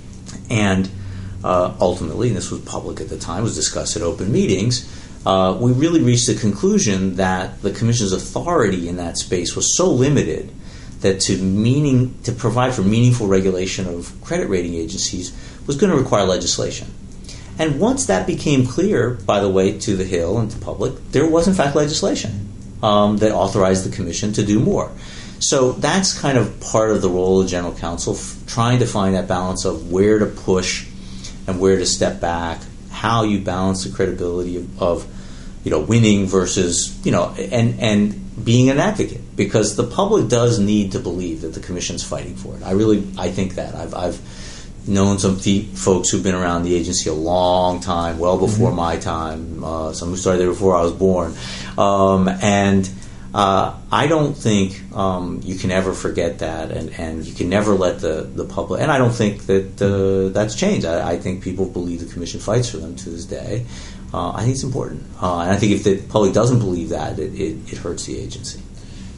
And uh, ultimately, and this was public at the time, was discussed at open meetings, uh, we really reached the conclusion that the Commission's authority in that space was so limited that to meaning to provide for meaningful regulation of credit rating agencies was going to require legislation. And once that became clear, by the way, to the Hill and to the public, there was, in fact, legislation Um, that authorized the Commission to do more. So that's kind of part of the role of General Counsel, f- trying to find that balance of where to push and where to step back, how you balance the credibility of, of you know, winning versus, you know, and, and being an advocate, because the public does need to believe that the Commission's fighting for it. I really, I think that. I've, I've known some fe- folks who've been around the agency a long time, well before mm-hmm. my time, uh, some who started there before I was born. Um, and uh, I don't think um, you can ever forget that, and, and you can never let the, the public, and I don't think that uh, that's changed. I, I think people believe the Commission fights for them to this day. Uh, I think it's important. Uh, and I think if the public doesn't believe that, it, it, it hurts the agency.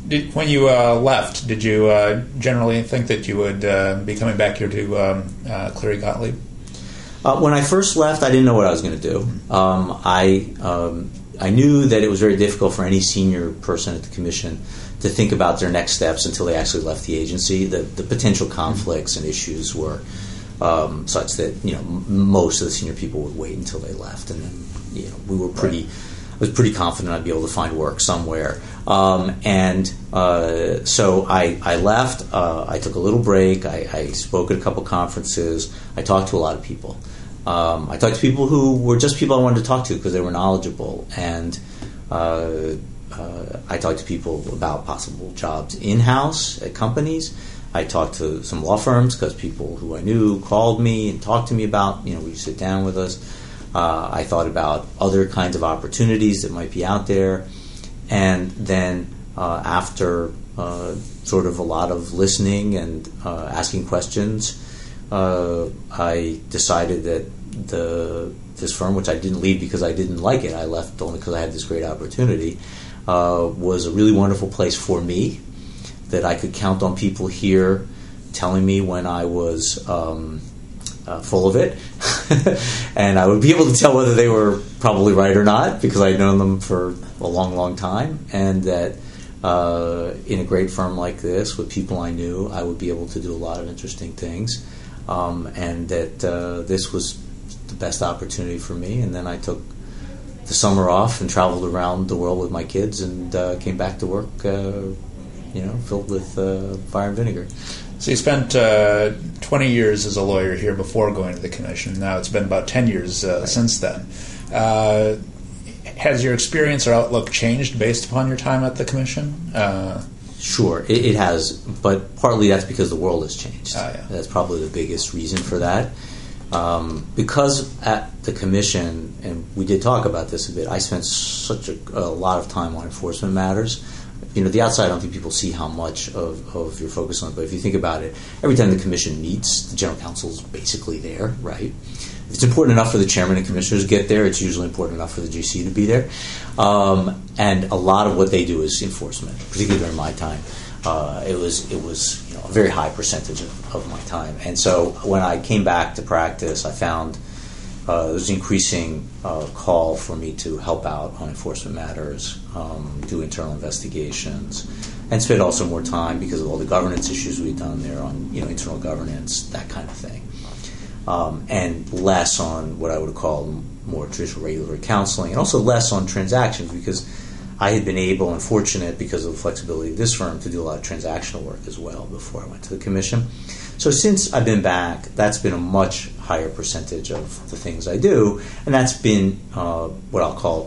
Did, when you uh, left, did you uh, generally think that you would uh, be coming back here to um, uh, Cleary Gottlieb? Uh, when I first left, I didn't know what I was going to do. Um, I um, I knew that it was very difficult for any senior person at the commission to think about their next steps until they actually left the agency. The, the potential conflicts and issues were um, such that you know m- most of the senior people would wait until they left, and then you know we were pretty. I was pretty confident I'd be able to find work somewhere, um, and uh, so I, I left. Uh, I took a little break. I, I spoke at a couple conferences. I talked to a lot of people. Um, I talked to people who were just people I wanted to talk to because they were knowledgeable, and uh, uh, I talked to people about possible jobs in-house at companies. I talked to some law firms because people who I knew called me and talked to me about, you know, would you sit down with us? Uh, I thought about other kinds of opportunities that might be out there. And then uh, after uh, sort of a lot of listening and uh, asking questions, uh, I decided that the this firm, which I didn't leave because I didn't like it, I left only because I had this great opportunity, uh, was a really wonderful place for me, that I could count on people here telling me when I was um, uh, full of it. And I would be able to tell whether they were probably right or not because I'd known them for a long, long time. And that uh, in a great firm like this, with people I knew, I would be able to do a lot of interesting things. Um, and that uh, this was the best opportunity for me. And then I took the summer off and traveled around the world with my kids and uh, came back to work, uh, you know, filled with uh, fire and vinegar. So you spent uh, twenty years as a lawyer here before going to the commission. Now it's been about ten years uh, right. since then. Uh, has your experience or outlook changed based upon your time at the commission? Uh, sure, it, it has, but partly that's because the world has changed. Uh, yeah. That's probably the biggest reason for that. Um, because at the commission, and we did talk about this a bit, I spent such a, a lot of time on enforcement matters. You know, the outside, I don't think people see how much of, of your focus on it, but if you think about it, every time the commission meets, the general counsel's basically there, right? If it's important enough for the chairman and commissioners to get there, it's usually important enough for the G C to be there. Um, and a lot of what they do is enforcement, particularly during my time. Uh, it was it was you know, a very high percentage of, of my time. And so when I came back to practice, I found uh, there was an increasing uh, call for me to help out on enforcement matters, um, do internal investigations, and spend also more time because of all the governance issues we've done there on you know internal governance, that kind of thing, um, and less on what I would call more traditional regulatory counseling, and also less on transactions because I had been able and fortunate because of the flexibility of this firm to do a lot of transactional work as well before I went to the commission. So since I've been back, that's been a much higher percentage of the things I do, and that's been uh, what I'll call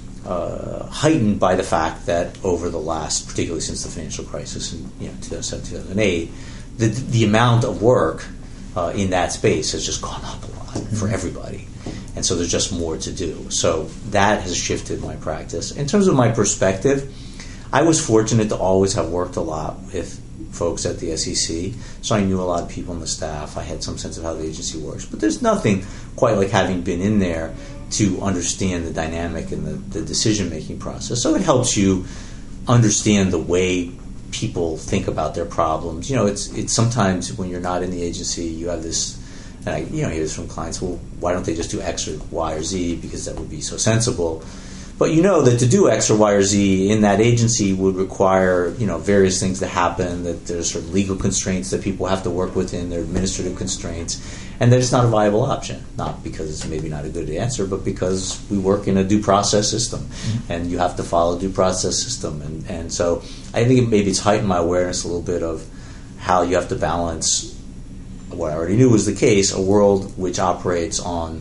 uh, heightened by the fact that over the last, particularly since the financial crisis in you know, two thousand seven, two thousand eight, the, the amount of work uh, in that space has just gone up a lot mm-hmm. for everybody. And so there's just more to do. So that has shifted my practice. In terms of my perspective, I was fortunate to always have worked a lot with folks at the S E C, so I knew a lot of people on the staff. I had some sense of how the agency works. But there's nothing quite like having been in there to understand the dynamic and the, the decision-making process. So it helps you understand the way people think about their problems. You know, it's it's sometimes when you're not in the agency, you have this, and I you know, hear this from clients, well, why don't they just do X or Y or Z because that would be so sensible? But you know that to do X or Y or Z in that agency would require, you know, various things to happen, that there's certain legal constraints that people have to work within, there are administrative constraints, and that it's not a viable option. Not because it's maybe not a good answer, but because we work in a due process system, mm-hmm. and you have to follow a due process system. And, and so I think maybe it's heightened my awareness a little bit of how you have to balance what I already knew was the case, a world which operates on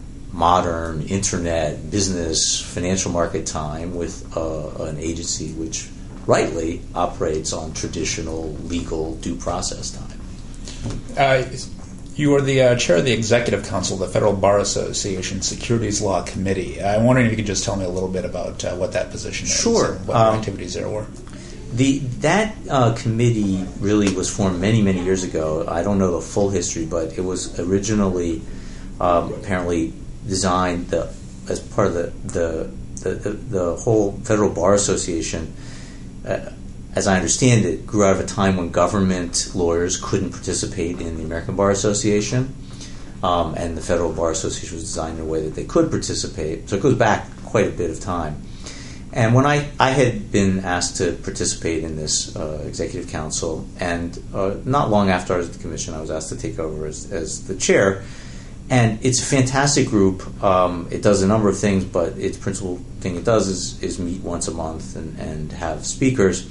modern internet, business, financial market time with uh, an agency which rightly operates on traditional legal due process time. Uh, you are the uh, chair of the Executive Council of the Federal Bar Association Securities Law Committee. I'm wondering if you could just tell me a little bit about uh, what that position is sure. and what um, activities there were. The That uh, committee really was formed many, many years ago. I don't know the full history, but it was originally um, apparently designed the, as part of the the, the, the, the whole Federal Bar Association uh, as I understand it, grew out of a time when government lawyers couldn't participate in the American Bar Association, um, and the Federal Bar Association was designed in a way that they could participate. So it goes back quite a bit of time. And when I, I had been asked to participate in this uh, executive council, and uh, not long after I was at the commission, I was asked to take over as, as the chair. And it's a fantastic group. Um, it does a number of things, but its principal thing it does is, is meet once a month and, and have speakers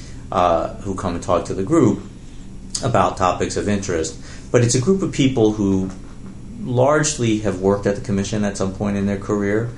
uh, who come and talk to the group about topics of interest. But it's a group of people who largely have worked at the commission at some point in their career.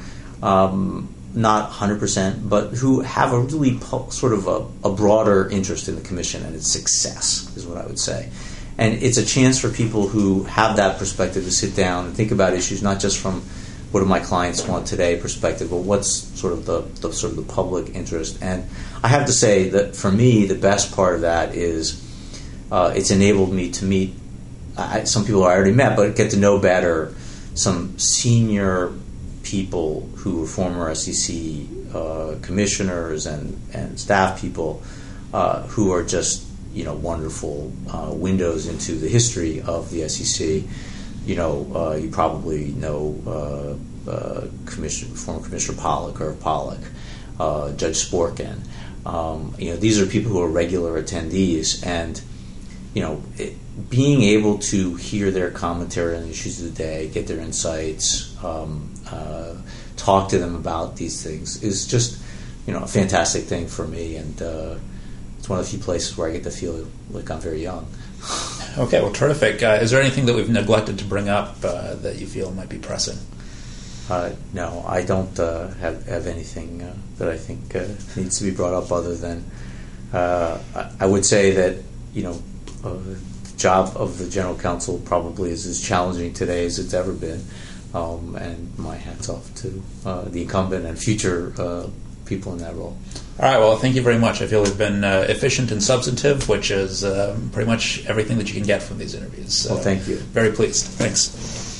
Um, not one hundred percent, but who have a really po- sort of a, a broader interest in the commission and its success, is what I would say. And it's a chance for people who have that perspective to sit down and think about issues, not just from what do my clients want today perspective, but what's sort of the, the sort of the public interest. And I have to say that for me, the best part of that is uh, it's enabled me to meet I, some people I already met, but get to know better some senior people who were former S E C uh, commissioners and, and staff people uh, who are just, you know, wonderful uh, windows into the history of the S E C. You know, uh, you probably know uh, uh, Commissioner, former Commissioner Pollack or Pollack, uh, Judge Sporkin. Um, you know, these are people who are regular attendees, and you know, it, being able to hear their commentary on the issues of the day, get their insights, um, uh, talk to them about these things is just, you know, a fantastic thing for me, and uh, it's one of the few places where I get to feel like I'm very young. Okay, well, terrific. Uh, is there anything that we've neglected to bring up uh, that you feel might be pressing? Uh, no, I don't uh, have, have anything uh, that I think uh, needs to be brought up other than uh, I, I would say that, you know, uh, the job of the General Counsel probably is as challenging today as it's ever been. Um, and my hat's off to uh, the incumbent and future uh, people in that role. All right, well, thank you very much. I feel we've been uh, efficient and substantive, which is uh, pretty much everything that you can get from these interviews. So well, thank you. Very pleased. Thanks.